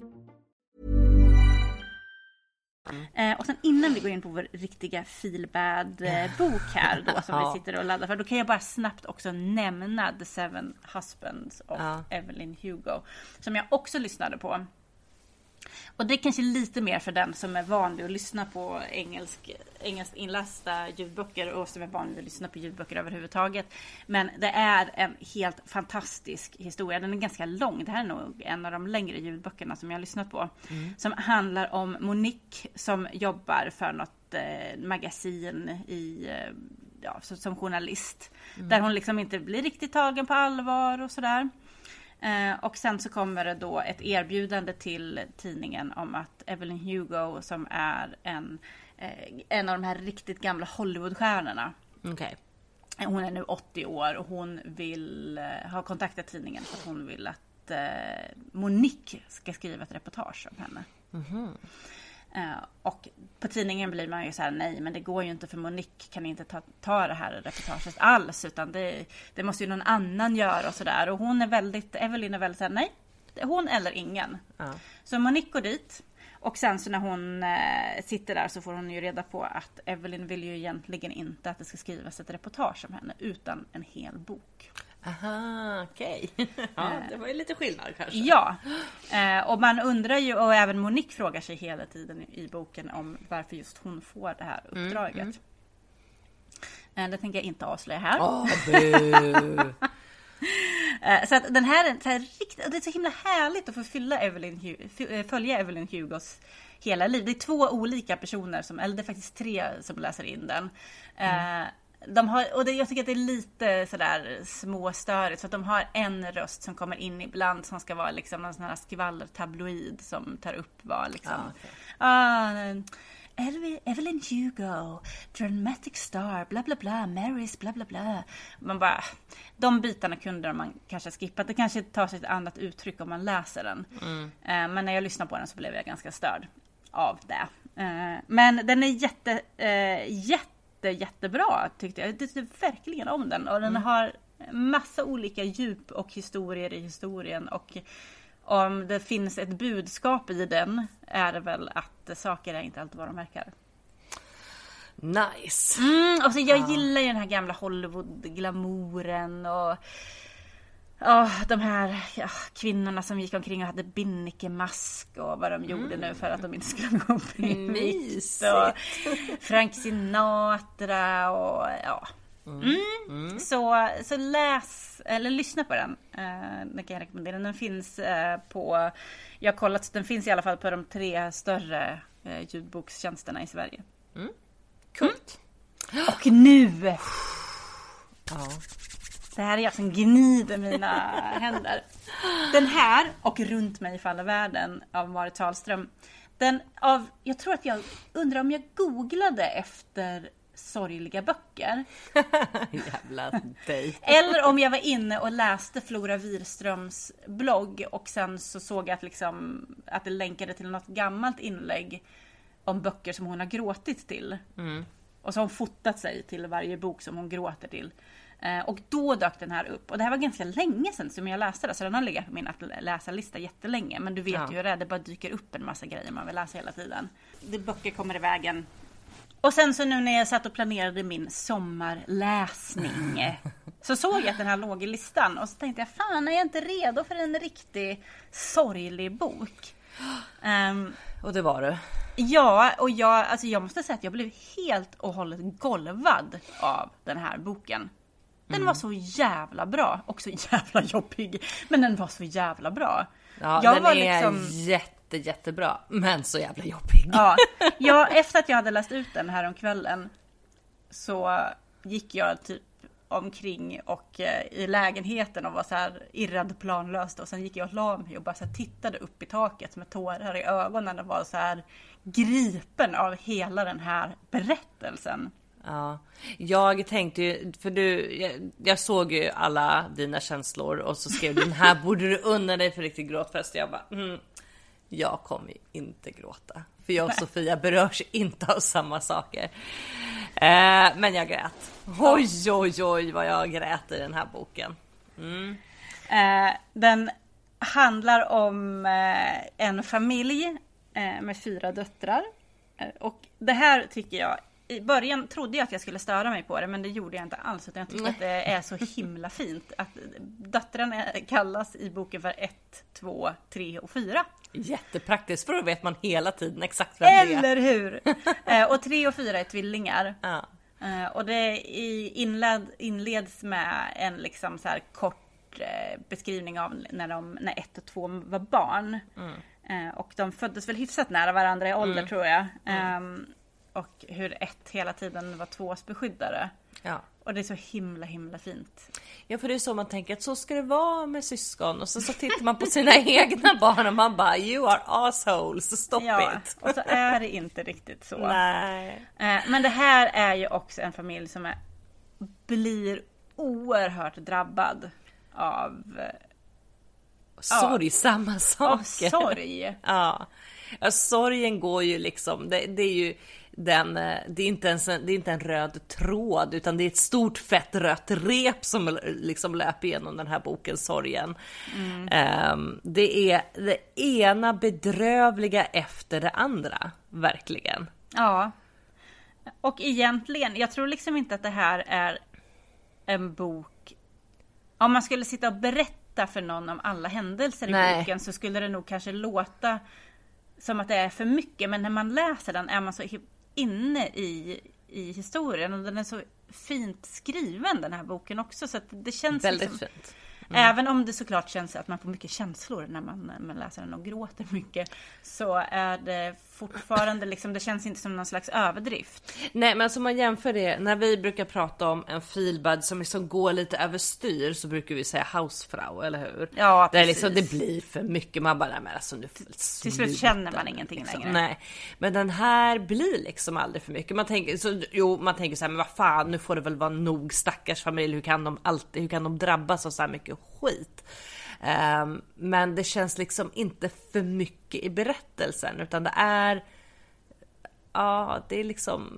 Eh, och sen innan vi går in på vår riktiga feelbad-bok här då, som ja. vi sitter och laddar för, då kan jag bara snabbt också nämna The Seven Husbands of ja. Evelyn Hugo, som jag också lyssnade på. Och det är kanske lite mer för den som är van vid att lyssna på engelsk, engelskt inlästa ljudböcker och som är van vid att lyssna på ljudböcker överhuvudtaget. Men det är en helt fantastisk historia. Den är ganska lång. Det här är nog en av de längre ljudböckerna som jag har lyssnat på. Mm. Som handlar om Monique som jobbar för något eh, magasin i, eh, ja, som journalist. Mm. Där hon liksom inte blir riktigt tagen på allvar och sådär. Eh, och sen så kommer det då ett erbjudande till tidningen om att Evelyn Hugo, som är en, eh, en av de här riktigt gamla Hollywoodstjärnorna. Okay. Hon är nu åttio år och hon vill eh, ha kontaktat tidningen för att hon vill att eh, Monique ska skriva ett reportage om henne. Mm-hmm. Uh, och på tidningen blir man ju så här: nej, men det går ju inte, för Monique kan inte ta, ta det här reportaget alls, utan det, det måste ju någon annan göra och sådär. Och hon är väldigt, Evelyn är väldigt så här: nej, hon eller ingen. Uh. Så Monique går dit, och sen så när hon uh, sitter där så får hon ju reda på att Evelyn vill ju egentligen inte att det ska skrivas ett reportage om henne, utan en hel bok. Aha, okej. Okay. Ja, det var ju lite skillnad kanske. Ja, eh, och man undrar ju, och även Monique frågar sig hela tiden i boken om varför just hon får det här uppdraget. Mm, mm. Eh, det tänker jag inte avslöja här. Oh, eh, så att den här är så här riktigt, det är så himla härligt att få fylla Evelyn, följa Evelyn Hugos hela liv. Det är två olika personer, som, eller det är faktiskt tre som läser in den. Eh, mm. De har, och det, jag tycker att det är lite sådär småstörigt, för att de har en röst som kommer in ibland som ska vara liksom en sån här skvallertabloid som tar upp vad liksom ah, okay. ah, Evelyn Hugo, dramatic star, bla bla bla, Marys, bla bla bla. Man bara, de bitarna kunde man kanske skippa. Det kanske tar sig ett annat uttryck om man läser den. Mm. eh, men när jag lyssnade på den så blev jag ganska störd av det. eh, men den är jätte eh, jätte jättebra, tyckte jag. Jag tyckte verkligen om den. Och den mm. har massa olika djup och historier i historien. Och om det finns ett budskap i den, är det väl att saker är inte alltid vad de verkar. Nice. Mm, och så jag ja. gillar ju den här gamla Hollywood-glamouren. Och Oh, de här ja, kvinnorna som gick omkring och hade binnikemask och vad de mm. gjorde nu för att de inte skulle gå upp i vikt. Och Frank Sinatra och ja. Mm. Mm. Så, så läs eller lyssna på den. Uh, den kan jag rekommendera. Den finns uh, på, jag har kollat, den finns i alla fall på de tre större uh, ljudbokstjänsterna i Sverige. Mm. Coolt. Mm. Och nu ja. Det här är jag som gnider mina händer. Den här och Runt mig faller världen av Marit Sahlström. Den av, jag tror att jag undrar om jag googlade efter sorgliga böcker. Jävla dig. Eller om jag var inne och läste Flora Wirströms blogg och sen så såg jag att, liksom, att det länkade till något gammalt inlägg om böcker som hon har gråtit till. Mm. Och så har hon fotat sig till varje bok som hon gråter till. Och då dök den här upp. Och det här var ganska länge sedan som jag läste det. Så den har legat på min att läsa-lista jättelänge. Men du vet ja. ju hur det är. Det bara dyker upp en massa grejer man vill läsa hela tiden. Det böcker kommer i vägen. Och sen så nu när jag satt och planerade min sommarläsning. Så såg jag att den här låg i listan. Och så tänkte jag, fan är jag inte redo för en riktig sorglig bok? Um, och det var du. Ja, och jag, alltså jag måste säga att jag blev helt och hållet golvad av den här boken. Den mm. var så jävla bra. Och så jävla jobbig. Men den var så jävla bra. Ja, jag den var är liksom... jätte, jättebra. Men så jävla jobbig. Ja, jag, efter att jag hade läst ut den här om kvällen så gick jag typ omkring och eh, i lägenheten och var så här irrad planlöst. Och sen gick jag och la mig och bara så här tittade upp i taket med tårar i ögonen och var så här gripen av hela den här berättelsen. Ja, jag tänkte ju, för du, jag, jag såg ju alla dina känslor och så skrev du, den här borde du unna dig för riktigt gråtfest. Jag bara, mm, jag kommer ju inte gråta. För jag och Sofia berörs inte av samma saker. Eh, men jag grät. Oj, oj, oj vad jag grät i den här boken. Mm. Eh, den handlar om eh, en familj eh, med fyra döttrar. Eh, och det här tycker jag, i början trodde jag att jag skulle störa mig på det, men det gjorde jag inte alls. Utan jag tycker att det är så himla fint. Att döttrarna kallas i boken för ett, två, tre och fyra. Jättepraktiskt, för då vet man hela tiden exakt vem det är. Eller hur? eh, och tre och fyra är tvillingar. Ja. Eh, och det inled, inleds med en liksom så här kort eh, beskrivning av när, de, när ett och två var barn. Mm. Eh, och de föddes väl hyfsat nära varandra i ålder mm. tror jag. Mm. Eh, och hur ett hela tiden var tvås beskyddare. Ja. Och det är så himla, himla fint. Ja, för det är så man tänker att så ska det vara med syskon. Och så, så tittar man på sina egna barn och man bara, you are assholes, stop ja, it. Och så är det inte riktigt så. Nej. Men det här är ju också en familj som är, blir oerhört drabbad av... Sorgsamma saker. Av sorg. Ja. Ja, sorgen går ju liksom, det, det är ju den, det är inte ens en, det är inte en röd tråd, utan det är ett stort fett rött rep som liksom löper igenom den här boken, sorgen. Mm. Um, det är det ena bedrövliga efter det andra, verkligen. Ja. Och egentligen, jag tror liksom inte att det här är en bok, om man skulle sitta och berätta för någon om alla händelser i Nej. boken, så skulle det nog kanske låta som att det är för mycket, men när man läser den är man så inne i, i historien, och den är så fint skriven, den här boken också, så att det känns väldigt liksom, fint. Mm. Även om det såklart känns att man får mycket känslor när man, man läser den och gråter mycket, så är det fortfarande liksom, det känns inte som någon slags överdrift. Nej, men som man jämför det, när vi brukar prata om en feelbud som liksom går lite överstyr, så brukar vi säga Hausfrau, eller hur? Ja, det, är liksom, det blir för mycket, man bara, men alltså, nu till slut känner man ingenting liksom. längre. Nej, men den här blir liksom aldrig för mycket. Man tänker, så, jo, man tänker så här, men vad fan, nu får det väl vara nog, stackars familj, hur kan de alltid, hur kan de drabbas av så här mycket skit? Um, men det känns liksom inte för mycket i berättelsen, utan det är ja, det är liksom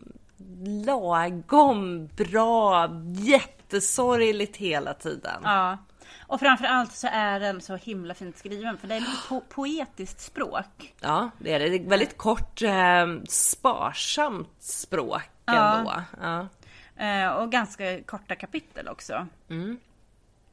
lagom bra, jättesorgligt hela tiden. Ja, och framförallt så är den så himla fint skriven, för det är lite po- poetiskt språk. Ja, det är det. Det är väldigt kort, eh, sparsamt språk ändå. Ja. Ja. Eh, och ganska korta kapitel också. Mm.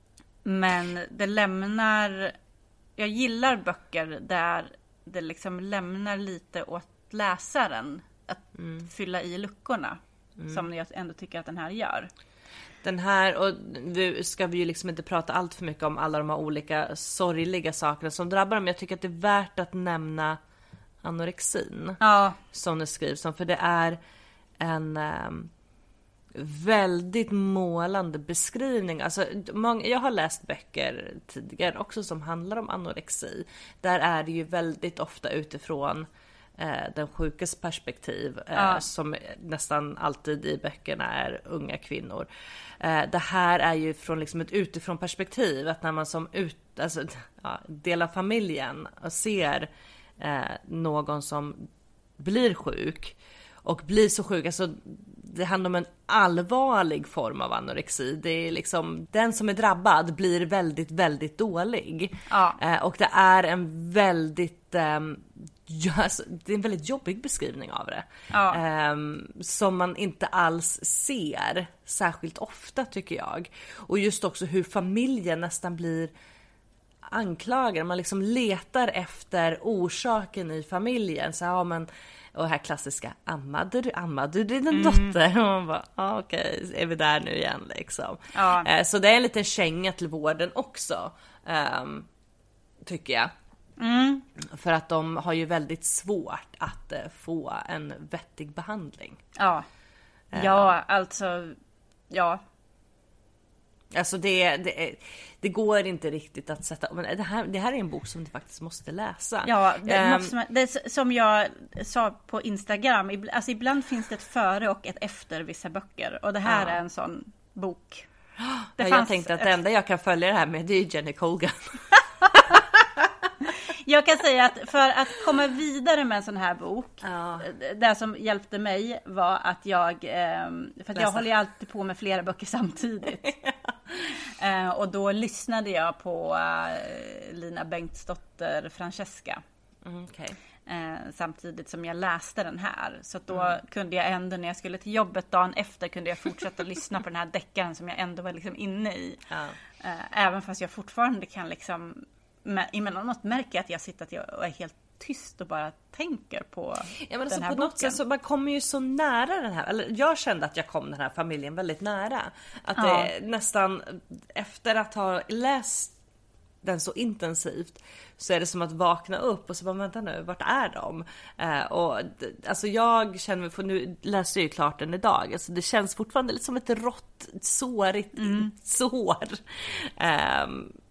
Men det lämnar... Jag gillar böcker där det liksom lämnar lite åt läsaren att mm. fylla i luckorna. Mm. Som jag ändå tycker att den här gör. Den här, och nu ska vi ju liksom inte prata allt för mycket om alla de här olika sorgliga sakerna som drabbar dem. Jag tycker att det är värt att nämna anorexin. Ja. Som det skrivs om. För det är en um, väldigt målande beskrivning. Alltså, många, jag har läst böcker tidigare också som handlar om anorexi. Där är det ju väldigt ofta utifrån eh, den sjukes perspektiv. Eh, ja. Som nästan alltid i böckerna är unga kvinnor. Eh, det här är ju från liksom ett utifrån perspektiv. Att när man som ut, alltså, ja, delar familjen och ser eh, någon som blir sjuk. Och blir så sjuk, alltså det handlar om en allvarlig form av anorexi. Det är liksom, den som är drabbad blir väldigt, väldigt dålig. Ja. Eh, och det är en väldigt, eh, alltså, det är en väldigt jobbig beskrivning av det. Ja. Eh, som man inte alls ser särskilt ofta tycker jag. Och just också hur familjen nästan blir anklagad. Man liksom letar efter orsaken i familjen. Så ja, men... Och här klassiska, ammade du, ammade du din mm. dotter? Och man bara, ah, okej, okay, är vi där nu igen liksom. Ja. Eh, så det är en liten känga till vården också, eh, tycker jag. Mm. För att de har ju väldigt svårt att eh, få en vettig behandling. Ja, eh. ja alltså, ja. Alltså det, det, det går inte riktigt att sätta... Men det här, det här är en bok som du faktiskt måste läsa. Ja, det um, måste man, det, som jag sa på Instagram. Alltså ibland finns det ett före och ett efter vissa böcker. Och det här ja. är en sån bok. Det ja, jag tänkte att ett... det enda jag kan följa det här med, det är Jenny Colgan. Jag kan säga att för att komma vidare med en sån här bok, ja. det som hjälpte mig var att jag, för att jag håller ju alltid på med flera böcker samtidigt. ja. Och då lyssnade jag på Lina Bengtsdotter Francesca. Mm, okay. Samtidigt som jag läste den här. Så att då mm. kunde jag ändå, när jag skulle till jobbet dagen efter, kunde jag fortsätta lyssna på den här deckaren som jag ändå var liksom inne i. Ja. Även fast jag fortfarande kan liksom... Men emellanåt märker jag att jag sitter och är helt tyst och bara tänker på ja, men den alltså här på boken. Något sätt så man kommer ju så nära den här, eller jag kände att jag kom den här familjen väldigt nära. Att ja. det nästan efter att ha läst den så intensivt så är det som att vakna upp och så bara, vänta nu, vart är de? Eh, och alltså jag känner, för nu läser jag ju klart den idag, alltså det känns fortfarande lite som ett rått, sårigt mm. sår. Eh,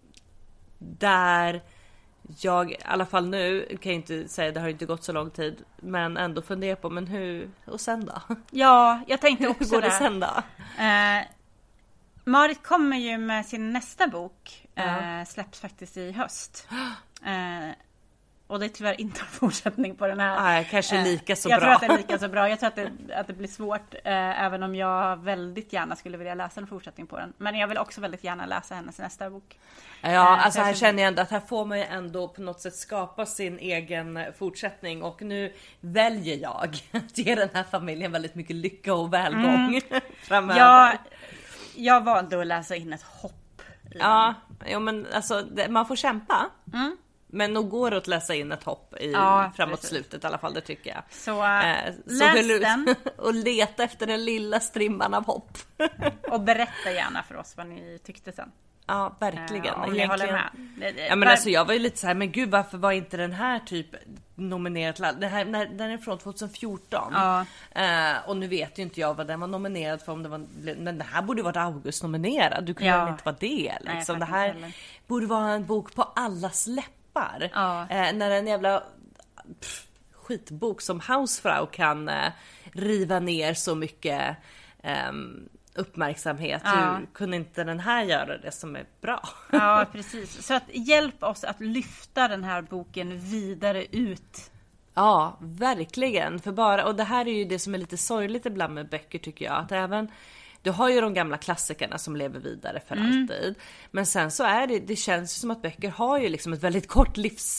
Där jag, i alla fall nu, kan jag inte säga, det har inte gått så lång tid, men ändå funderar på, men hur, och sen då? Ja, jag tänkte också hur går det där. sen då? Eh, Marit kommer ju med sin nästa bok, ja. eh, släpps faktiskt i höst. Eh, och det är tyvärr inte en fortsättning på den här. Nej, kanske lika så jag bra. Jag tror att det är lika så bra. Jag tror att det, att det blir svårt, eh, även om jag väldigt gärna skulle vilja läsa en fortsättning på den. Men jag vill också väldigt gärna läsa hennes nästa bok. Ja, eh, alltså här känner jag ändå att här får man ju ändå på något sätt skapa sin egen fortsättning. Och nu väljer jag att ge den här familjen väldigt mycket lycka och välgång mm. framöver. Ja, jag valde att läsa in ett hopp. Ja, jo, men alltså man får kämpa. Mm. Men nog går det att läsa in ett hopp i, ja, framåt precis. Slutet i alla fall, det tycker jag. Så, äh, eh, så läs du, den. Och leta efter den lilla strimman av hopp. Och berätta gärna för oss vad ni tyckte sen. Ja, verkligen. Eh, om ni håller med. Ja, men alltså jag var ju lite så här, men gud, varför var inte den här typ nominerad till... Den, här, den är från tjugohundrafjorton. Ja. Eh, och nu vet ju inte jag vad den var nominerad för. Om det var, men den här borde varit August nominerad. Du kunde ja. inte vara det. Liksom. Nej, det här heller. borde vara en bok på allas läppar. Ja. Eh, när en jävla pff, skitbok som Hausfrau kan eh, riva ner så mycket... Eh, uppmärksamhet. Ja. Hur kunde inte den här göra det som är bra? Ja, precis. Så att hjälp oss att lyfta den här boken vidare ut. Ja, verkligen. För bara, och det här är ju det som är lite sorgligt ibland med böcker, tycker jag. Att även, du har ju de gamla klassikerna som lever vidare för mm. alltid. Men sen så är det, det känns ju som att böcker har ju liksom ett väldigt kort livs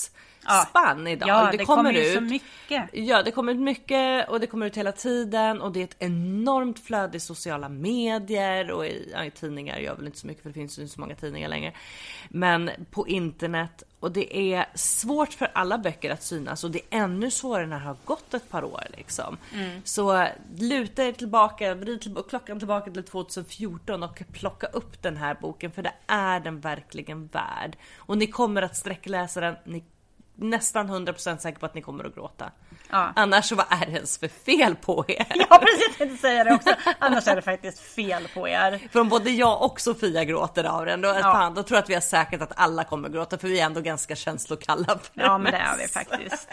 ja. spann idag. Ja, det, det kommer, kommer ju ut så mycket. Ja, det kommer ut mycket och det kommer ut hela tiden och det är ett enormt flöde i sociala medier och i, ja, i tidningar gör väl inte så mycket för det finns ju inte så många tidningar längre. Men på internet, och det är svårt för alla böcker att synas och det är ännu svårare när det har gått ett par år liksom. Mm. Så luta er tillbaka, vrid klockan tillbaka till tjugohundrafjorton och plocka upp den här boken för det är den verkligen värd. Och ni kommer att sträckläsa den, ni nästan hundra procent säker på att ni kommer att gråta. Ja. Annars så vad är det ens för fel på er? Ja, precis, jag tänkte säga det också. Annars är det faktiskt fel på er. Från både jag och Sofia gråter av den. Då, ja. fan, då tror jag att vi har säkert att alla kommer att gråta för vi är ändå ganska känslokalla. För ja, men det är vi faktiskt.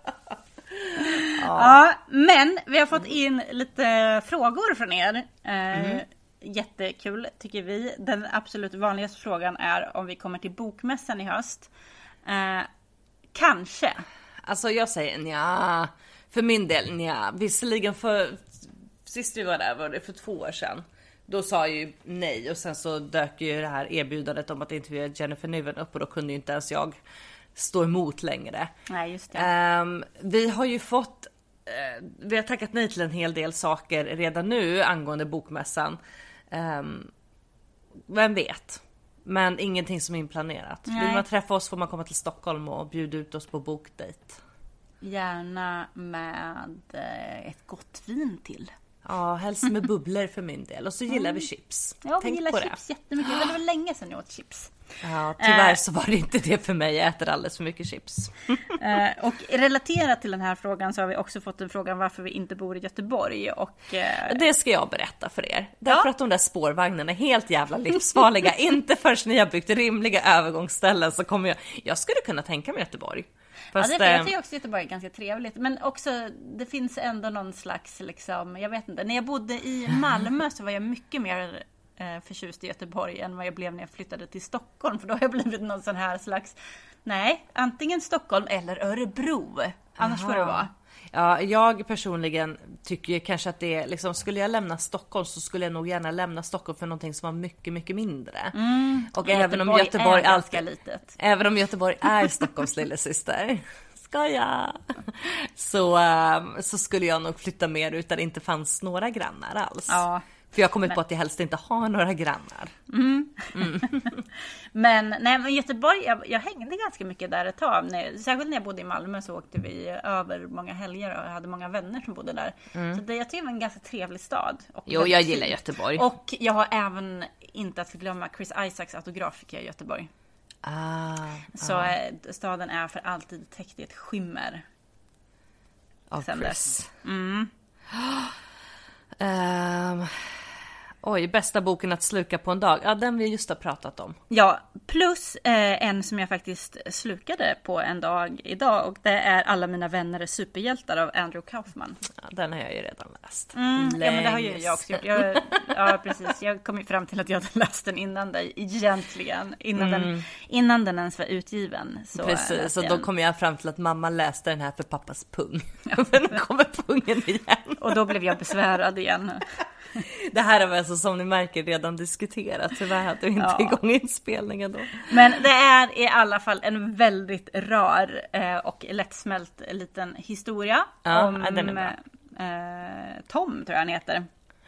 ja. ja, men vi har fått in lite frågor från er. Eh, mm. Jättekul tycker vi. Den absolut vanligaste frågan är om vi kommer till bokmässan i höst. Eh, Kanske. Alltså jag säger nja. För min del nja. Visserligen för sist vi var där var det för två år sedan. Då sa jag ju nej och sen så dök ju det här erbjudandet om att intervjua Jennifer Niven upp och då kunde ju inte ens jag stå emot längre. Nej, just det. Um, vi har ju fått uh, vi har tackat nej till en hel del saker redan nu angående bokmässan. Um, vem vet? Men ingenting som är inplanerat. Nej. Vill man träffa oss får man komma till Stockholm och bjuda ut oss på bokdejt. Gärna med ett gott vin till. Ja, helst med bubblor för min del. Och så gillar mm. vi chips. Ja, Tänk vi gillar på chips det. jättemycket. Det var väl länge sedan jag åt chips. Ja, tyvärr så var det inte det för mig. Jag äter alldeles för mycket chips. eh, och relaterat till den här frågan så har vi också fått en fråga om varför vi inte bor i Göteborg. Och, eh... Det ska jag berätta för er. Därför ja. att de där spårvagnarna är helt jävla livsfarliga. Inte först när jag byggt rimliga övergångsställen så kommer jag... Jag skulle kunna tänka mig Göteborg. Fast, ja, det, jag tycker också Göteborg är ganska trevligt. Men också, det finns ändå någon slags, liksom, jag vet inte. När jag bodde i Malmö så var jag mycket mer eh, förtjust i Göteborg än vad jag blev när jag flyttade till Stockholm. För då har jag blivit någon sån här slags, nej, antingen Stockholm eller Örebro. Annars får det vara. Ja, jag personligen tycker kanske att det är, liksom, skulle jag lämna Stockholm så skulle jag nog gärna lämna Stockholm för någonting som var mycket, mycket mindre. Mm. Och även om Göteborg är ganska litet. Även om Göteborg är Stockholms lillasyster. Ska jag? Så, um, så skulle jag nog flytta mer utan det inte fanns några grannar alls. Ja. För jag har kommit men... på att jag helst inte har några grannar. Mm. Mm. men, nej, men Göteborg, jag, jag hängde ganska mycket där ett tag. När, särskilt när jag bodde i Malmö så åkte vi över många helger och jag hade många vänner som bodde där. Mm. Så det, jag tycker det var en ganska trevlig stad. Och jo, jag gillar Göteborg. Och jag har även, inte att förglömma, Chris Isaacs autograf fick jag i Göteborg. Ah, så ah. staden är för alltid täckt i ett skimmer. Av Chris. Mm. um... Oj, bästa boken att sluka på en dag. Ja, den vi just har pratat om. Ja, plus eh, en som jag faktiskt slukade på en dag idag. Och det är Alla mina vänner är superhjältar av Andrew Kaufman. Ja, den har jag ju redan läst. Mm, ja, men det har ju jag också gjort. Jag, ja, precis. Jag kom ju fram till att jag hade läst den innan dig, egentligen. Innan, mm. den, innan den ens var utgiven. Så precis, och då kom jag fram till att mamma läste den här för pappas pung. Ja. Men nu kommer pungen igen. Och då blev jag besvärad igen. Det här är alltså som ni märker redan diskuterat. Tyvärr hade du inte ja. igång inspelningen då. Men det är i alla fall en väldigt rar eh, och lättsmält liten historia ja, om ja, den är bra. Eh, Tom, tror jag han heter.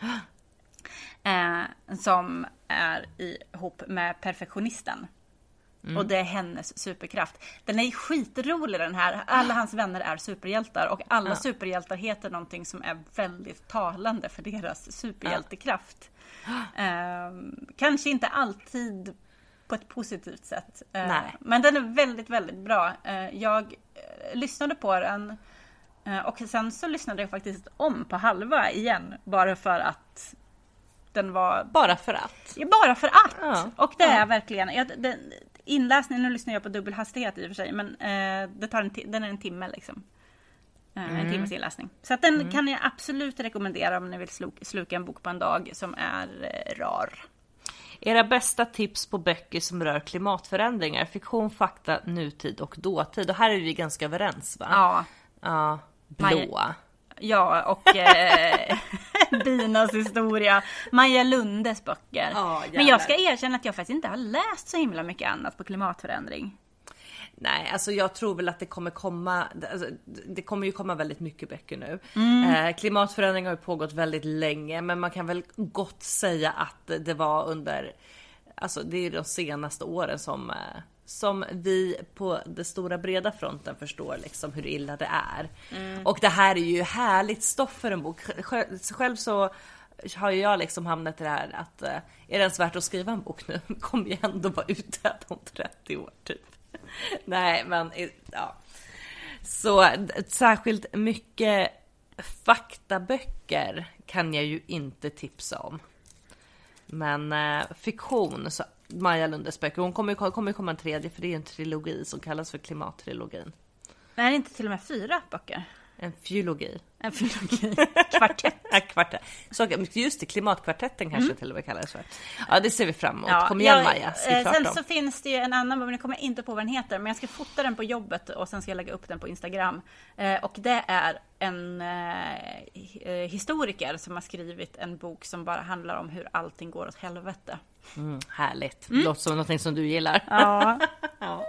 Eh, som är ihop med perfektionisten. Mm. Och det är hennes superkraft. Den är skitrolig den här. Alla hans vänner är superhjältar. Och alla ja. superhjältar heter någonting som är väldigt talande för deras superhjältekraft. Ja. Eh, kanske inte alltid på ett positivt sätt. Eh, Nej. Men den är väldigt, väldigt bra. Eh, jag eh, lyssnade på den. Eh, och sen så lyssnade jag faktiskt om på halva igen. Bara för att den var... Bara för att? Ja, bara för att. Ja. Och det är verkligen... Ja, den, inläsningen, nu lyssnar jag på dubbel hastighet i och för sig, men eh, det tar en t- den är en timme liksom. Eh, mm. En timmes inläsning. Så att den mm. kan jag absolut rekommendera om ni vill sluk- sluka en bok på en dag som är eh, rar. Era bästa tips på böcker som rör klimatförändringar, fiktion, fakta, nutid och dåtid. Och här är vi ganska överens, va? Ja. Ja, blå. Ja, och eh, Binas historia, Maja Lundes böcker. Oh, men jag ska erkänna att jag faktiskt inte har läst så himla mycket annat på klimatförändring. Nej, alltså jag tror väl att det kommer komma, alltså, det kommer ju komma väldigt mycket böcker nu. Mm. Eh, klimatförändring har ju pågått väldigt länge, men man kan väl gott säga att det var under, alltså det är de senaste åren som, eh, som vi på det stora breda fronten förstår liksom hur illa det är. Mm. Och det här är ju härligt stoff för en bok. Själv, själv så har ju jag liksom hamnat i det här att eh, är det ens värt att skriva en bok nu? Kommer ju ändå vara ute om trettio år typ. Nej, men ja. Så särskilt mycket faktaböcker kan jag ju inte tipsa om. Men eh, fiktion, så Maja Lundes böcker, hon kommer ju kommer komma en tredje, för det är en trilogi som kallas för klimattrilogin. Men är det inte till och med fyra böcker? En fylogi. En fylogi. Kvartett. Ja, kvartett. Så just det, klimatkvartetten kanske mm. till och med kallas för. Ja, det ser vi fram emot. Ja, Kom igen, jag, Maja. Sen om. så finns det ju en annan, men jag kommer inte på vad den heter. Men jag ska fota den på jobbet och sen ska jag lägga upp den på Instagram. Eh, och det är en eh, historiker som har skrivit en bok som bara handlar om hur allting går åt helvete. Mm, härligt. Mm. Låter som någonting som du gillar. Ja. ja.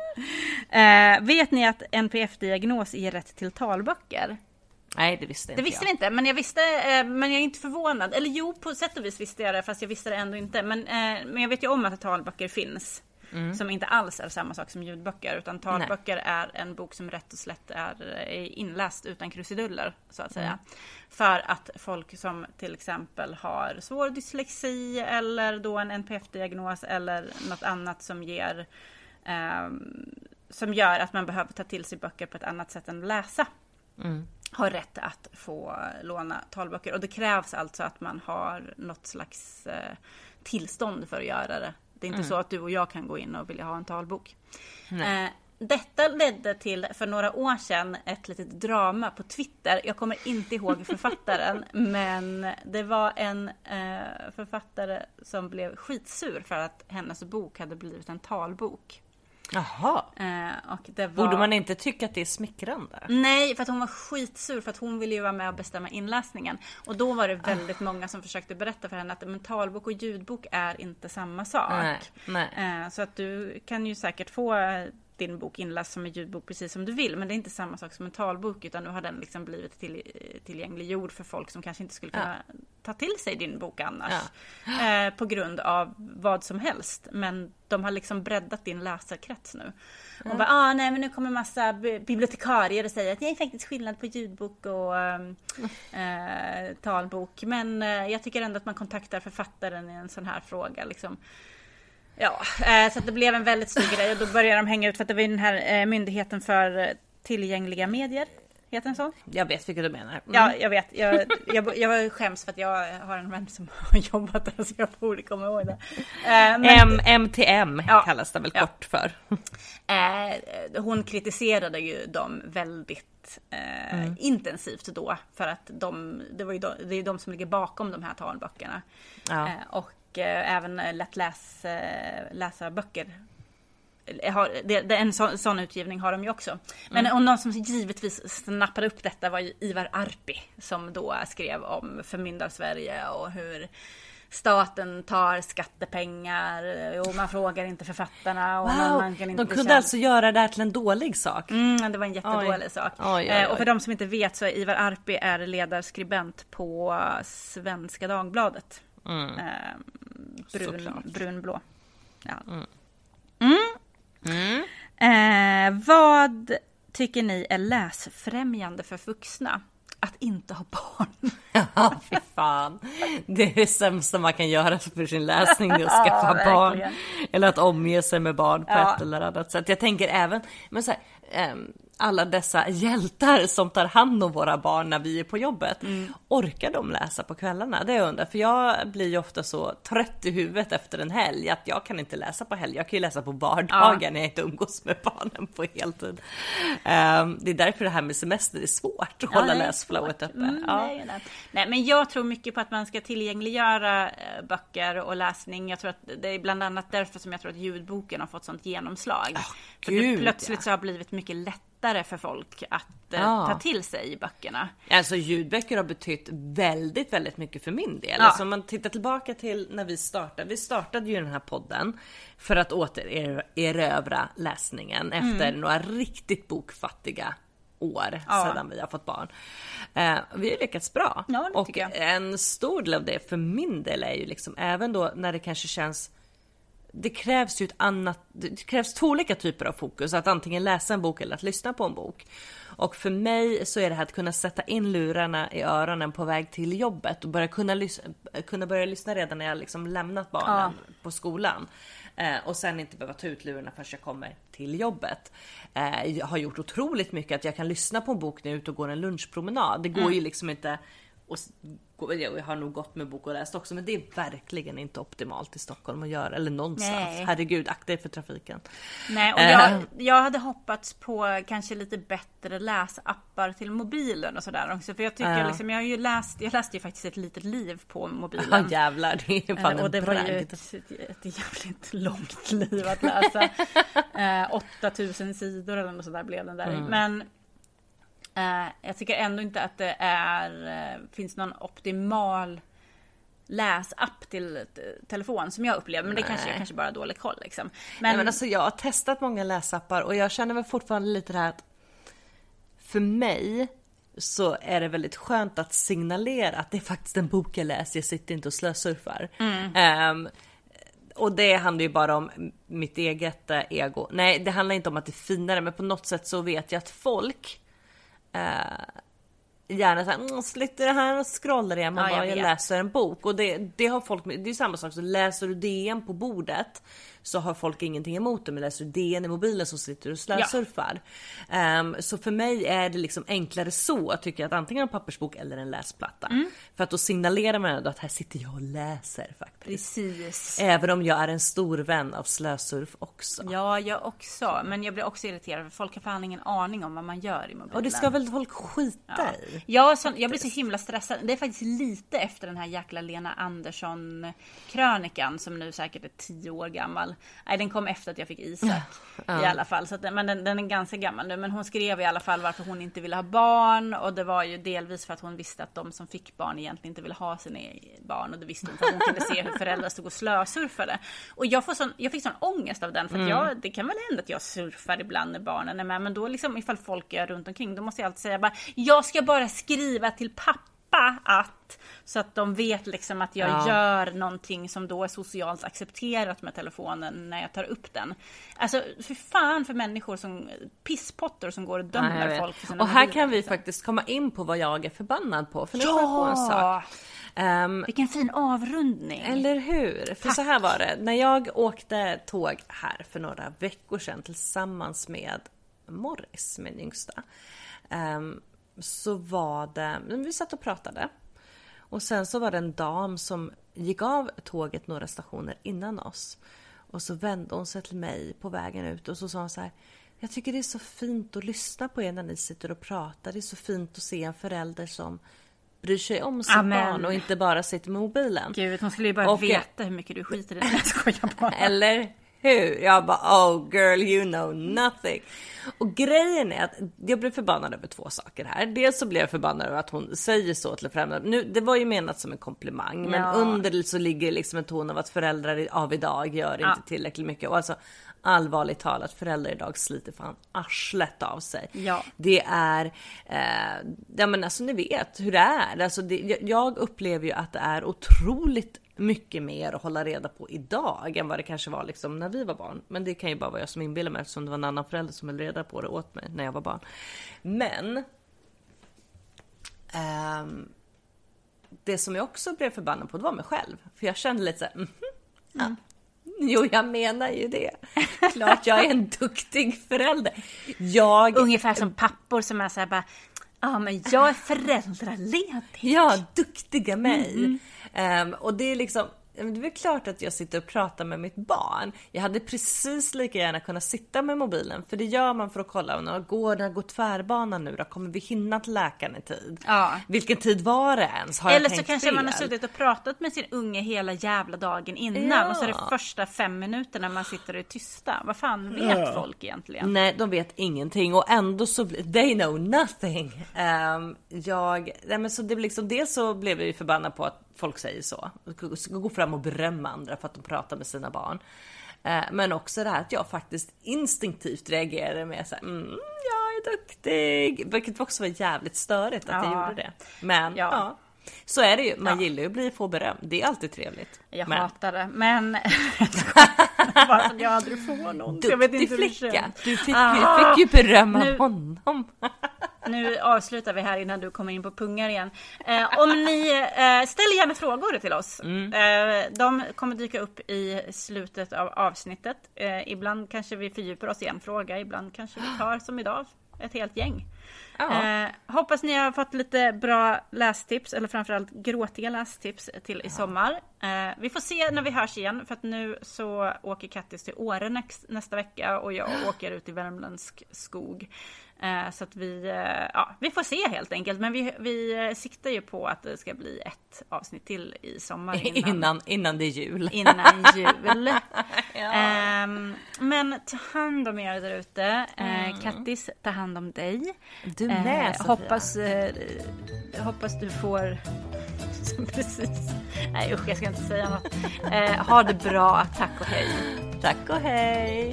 Eh, vet ni att N P F-diagnos ger rätt till talböcker? Nej, det visste inte Det visste jag. vi inte, men jag visste, eh, men jag är inte förvånad. Eller jo, på sätt och vis visste jag det, fast jag visste det ändå inte. Men, eh, men jag vet ju om att talböcker finns. Mm. Som inte alls är samma sak som ljudböcker. Utan talböcker Nej. är en bok som rätt och slätt är inläst utan krusiduller, så att säga. Mm. För att folk som till exempel har svår dyslexi eller då en N P F-diagnos eller något annat som ger eh, som gör att man behöver ta till sig böcker på ett annat sätt än läsa. Mm. Har rätt att få låna talböcker. Och det krävs alltså att man har något slags eh, tillstånd för att göra det. Det är inte mm. så att du och jag kan gå in och vilja ha en talbok. Eh, detta ledde till för några år sedan ett litet drama på Twitter. Jag kommer inte ihåg författaren. Men det var en eh, författare som blev skitsur för att hennes bok hade blivit en talbok. Jaha. Eh, och det var... Borde man inte tycka att det är smickrande? Nej, för att hon var skitsur för att hon ville ju vara med och bestämma inläsningen. Och då var det väldigt ah. många som försökte berätta för henne att en talbok och ljudbok är inte samma sak. Nej, nej. Eh, så att du kan ju säkert få din bok inläst som en ljudbok precis som du vill. Men det är inte samma sak som en talbok, utan nu har den liksom blivit till, tillgängliggjord för folk som kanske inte skulle kunna ja. ta till sig din bok annars. Ja. Eh, på grund av vad som helst. Men de har liksom breddat din läsarkrets nu. Hon mm. bara, ah, nej men nu kommer massa bibliotekarier och säger att det är faktiskt skillnad på ljudbok och mm. eh, talbok. Men eh, jag tycker ändå att man kontaktar författaren i en sån här fråga liksom. Ja, eh, så att det blev en väldigt stor grej och då började de hänga ut för att det var den här eh, myndigheten för tillgängliga medier. Heter den så? Jag vet vilket du menar. Mm. Ja, jag vet. Jag, jag, jag skäms för att jag har en vän som har jobbat där så jag borde komma ihåg det. Eh, men, M T M ja, kallas det väl ja. kort för. Eh, hon kritiserade ju dem väldigt eh, mm. intensivt då för att de, det, var ju de, det är de som ligger bakom de här talböckerna. Ja. Eh, och Och även lätt läs, läsa böcker. Det, det, en sån, sån utgivning har de ju också. Men mm. och någon som givetvis snappade upp detta var ju Ivar Arpi. Som då skrev om Förmyndar-Sverige och hur staten tar skattepengar och man frågar inte författarna. Och wow, man, man kan inte de kunde känna... alltså göra det här till en dålig sak. Mm, det var en jättedålig oj. sak. Oj, oj, oj. Och för de som inte vet så är Ivar Arpi är ledarskribent på Svenska Dagbladet. Mm. Eh, brun, brunblå. Ja. Mm. Mm. Mm. Eh, vad tycker ni är läsfrämjande för vuxna? Att inte ha barn. Ja, fy fan. Det är det sämsta man kan göra för sin läsning, det är att skaffa ja, barn. Eller att omge sig med barn på ja. ett eller annat sätt. Jag tänker även, men så här, ähm, alla dessa hjältar som tar hand om våra barn när vi är på jobbet. Mm. Orkar de läsa på kvällarna? Det undrar, för jag blir ju ofta så trött i huvudet efter en helg att jag kan inte läsa på helg. Jag kan ju läsa på vardagar ja. när jag inte umgås med barnen på heltid. Um, det är därför det här med semester är svårt att ja, hålla läsflowet uppe. Mm, ja. nej, nej. nej, men jag tror mycket på att man ska tillgängliggöra böcker och läsning. Jag tror att det är bland annat därför som jag tror att ljudboken har fått sånt genomslag. Oh, Gud, för plötsligt ja. så har det blivit mycket lätt lättare för folk att eh, Ja. ta till sig i böckerna. Alltså ljudböcker har betytt väldigt, väldigt mycket för min del. Ja. Alltså om man tittar tillbaka till när vi startade. Vi startade ju den här podden för att återerövra läsningen efter Mm. några riktigt bokfattiga år Ja. sedan vi har fått barn. Eh, vi har lyckats bra. Ja, det och tycker jag. en stor del av det för min del är ju liksom även då när det kanske känns. Det krävs ju ett annat, det krävs två olika typer av fokus, att antingen läsa en bok eller att lyssna på en bok. Och för mig så är det här att kunna sätta in lurarna i öronen på väg till jobbet och börja kunna, lys- kunna börja lyssna redan när jag liksom lämnat barnen Ja. på skolan. Eh, och sen inte behöva ta ut lurarna förrän jag kommer till jobbet. Eh, jag har gjort otroligt mycket att jag kan lyssna på en bok när jag är ute och går en lunchpromenad. Det går Mm. ju liksom inte. Och jag har nog gått med bok och läst också, men det är verkligen inte optimalt i Stockholm att göra, eller någonstans. Nej. Herregud, akta dig för trafiken. Nej, och Eh. jag, jag hade hoppats på kanske lite bättre läsappar till mobilen och sådär också. För jag tycker Ja. liksom, jag har ju läst, jag läste ju faktiskt Ett litet liv på mobilen. Ja jävlar, det är fan Eh, en och det var ju bragd. ett, ett jävligt långt liv att läsa. eh, åttatusen sidor eller något sådär blev den där. Mm. Men eh, jag tycker ändå inte att det är, eh, finns någon optimal läsapp till eh, telefon som jag upplever. Men det kanske jag Nej. kanske bara har dålig koll liksom. Men, Nej, men alltså jag har testat många läsappar och jag känner väl fortfarande lite det här att för mig så är det väldigt skönt att signalera att det är faktiskt en bok jag läser, jag sitter inte och slösurfar. Mm. Ehm, och det handlar ju bara om mitt eget eh, ego. Nej, det handlar inte om att det är finare, men på något sätt så vet jag att folk eh, gärna såhär, mm, sluta det här och scrollar igen. Man Ja, jag bara, jag, vet. läser en bok. Och det, det har folk, det är ju samma sak, så läser du D N på bordet så har folk ingenting emot det, men läser du D N i mobilen så sitter du och slösurfar. Ehm, så för mig är det liksom enklare så, tycker jag, att antingen en pappersbok eller en läsplatta. Mm. För att då signalerar man ändå att här sitter jag och läser faktiskt. Precis. Även om jag är en stor vän av slösurf också. Ja, jag också. Men jag blir också irriterad för folk har fan ingen aning om vad man gör i mobilen. Och det ska väl folk skita Ja. i? Ja, så, jag blir så himla stressad. Det är faktiskt lite efter den här jäkla Lena Andersson-krönikan som nu säkert är tio år gammal. Nej, den kom efter att jag fick Isak Ja. i alla fall. Så att, men den, den är ganska gammal nu. Men hon skrev i alla fall varför hon inte ville ha barn. Och det var ju delvis för att hon visste att de som fick barn egentligen inte ville ha sina barn. Och det visste hon för att hon kunde se hur föräldrar stod och slösurfade. Och jag, får sån, jag fick sån ångest av den. För att jag, det kan väl hända att jag surfar ibland när barnen är med. Men då liksom ifall folk är runt omkring, då måste jag alltid säga bara, jag ska bara skriva till pappa att, så att de vet liksom att jag Ja. gör någonting som då är socialt accepterat med telefonen när jag tar upp den. Alltså för fan för människor som pisspottor som går och Ja, jag dömer vet. folk för sina och här mobiler, kan vi liksom. faktiskt komma in på vad jag är förbannad på. För nu får jag på en sak. Ja, Ehm, vilken fin avrundning. Eller hur? För så här var det. När jag åkte tåg här för några veckor sedan tillsammans med Morris, min yngsta. ehm, så var det, vi satt och pratade. Och sen så var det en dam som gick av tåget några stationer innan oss. Och så vände hon sig till mig på vägen ut och så sa hon så här: jag tycker det är så fint att lyssna på er när ni sitter och pratar. Det är så fint att se en förälder som bryr sig om sitt Amen. barn och inte bara sitter med mobilen. Gud, hon skulle ju bara Och- veta hur mycket du skiter i det. Jag skojar bara. Eller hur? Jag bara, oh girl, you know nothing. Och grejen är att jag blev förbannad över två saker här. Dels så blev jag förbannad över att hon säger så till föräldrar. Nu, det var ju menat som en komplimang, men Ja. under det så ligger liksom en ton av att föräldrar av idag gör Ja. inte tillräckligt mycket. Och alltså allvarligt talat, föräldrar idag sliter fan arslet av sig. Ja. Det är, eh, ja men alltså ni vet hur det är. Alltså det, jag- jag upplever ju att det är otroligt mycket mer att hålla reda på idag än vad det kanske var liksom när vi var barn. Men det kan ju bara vara jag som inbillar mig, eftersom det var en annan förälder som höll reda på det åt mig när jag var barn. Men ehm, det som jag också blev förbannad på, det var mig själv. För jag kände lite så här, mhm, ja. Jo, jag menar ju det. Klart jag är en duktig förälder. Jag... Ungefär som pappor som är så här bara, ja men jag är föräldraledig. Ja, duktiga mig. Ehm, och det är liksom, det är väl klart att jag sitter och pratar med mitt barn. Jag hade precis lika gärna kunnat sitta med mobilen, för det gör man för att kolla när går när går tvärbanan nu då, kommer vi hinna till läkaren i tid? Ja. Vilken tid var det ens? Har Eller så kanske fel? Man har suttit och pratat med sin unge hela jävla dagen innan, ja. Och så är det första fem minuterna man sitter och är tysta. Vad fan vet ja. folk egentligen? Nej, de vet ingenting och ändå så they know nothing. Um, jag, nej men så det blir liksom, dels så blev vi förbannade på att folk säger så. Gå fram och berömma andra för att de pratar med sina barn. Uh, men också det här att jag faktiskt instinktivt reagerade med så här, mm, jag är duktig. Vilket också var jävligt störigt att ja. jag gjorde det. Men ja. ja. Så är det ju, man ja. gillar ju att bli få beröm. Det är alltid trevligt. Jag men. hatar det, men bara för att jag aldrig får någon. Du, jag vet inte flicka, du fick, ah, fick ju berömma nu, honom. Nu avslutar vi här innan du kommer in på pungar igen. Eh, om ni eh, ställer gärna frågor till oss. Mm. Eh, de kommer dyka upp i slutet av avsnittet. Eh, ibland kanske vi fördjupar oss i en fråga, ibland kanske vi tar som idag ett helt gäng. Eh, hoppas ni har fått lite bra lästips, eller framförallt gråtiga lästips till i sommar. Eh, vi får se när vi hörs igen, för att nu så åker Kattis till Åre näst, nästa vecka och jag åker ut i värmländsk skog. Eh, så att vi, eh, ja, vi får se helt enkelt. Men vi, vi siktar ju på att det ska bli ett avsnitt till i sommar. Innan, innan, innan det är jul. Innan jul. ja. eh, men ta hand om er där ute. Eh, mm. Kattis, ta hand om dig. Du med, eh, hoppas, eh, hoppas du får... Precis. Nej usch, jag ska inte säga något. Eh, ha det bra, tack och hej. Tack och hej.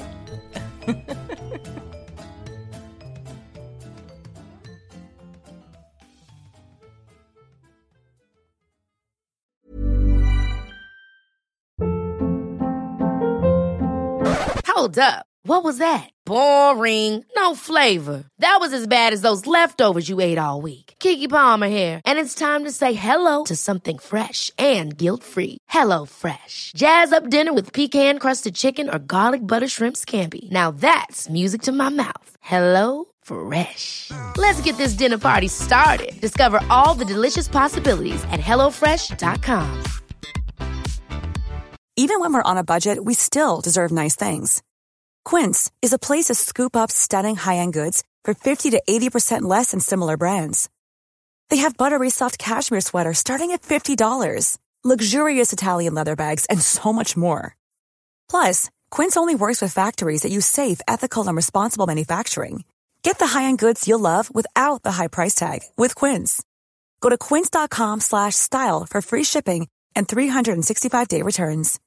Hold up. What was that? Boring. No flavor. That was as bad as those leftovers you ate all week. Keke Palmer here, and it's time to say hello to something fresh and guilt-free. Hello Fresh. Jazz up dinner with pecan-crusted chicken or garlic butter shrimp scampi. Now that's music to my mouth. Hello Fresh. Let's get this dinner party started. Discover all the delicious possibilities at hello fresh dot com. Even when we're on a budget, we still deserve nice things. Quince is a place to scoop up stunning high-end goods for fifty to eighty percent less than similar brands. They have buttery soft cashmere sweaters starting at fifty dollars, luxurious Italian leather bags, and so much more. Plus, Quince only works with factories that use safe, ethical, and responsible manufacturing. Get the high-end goods you'll love without the high price tag with Quince. Go to quince dot com slash style for free shipping and three sixty-five day returns.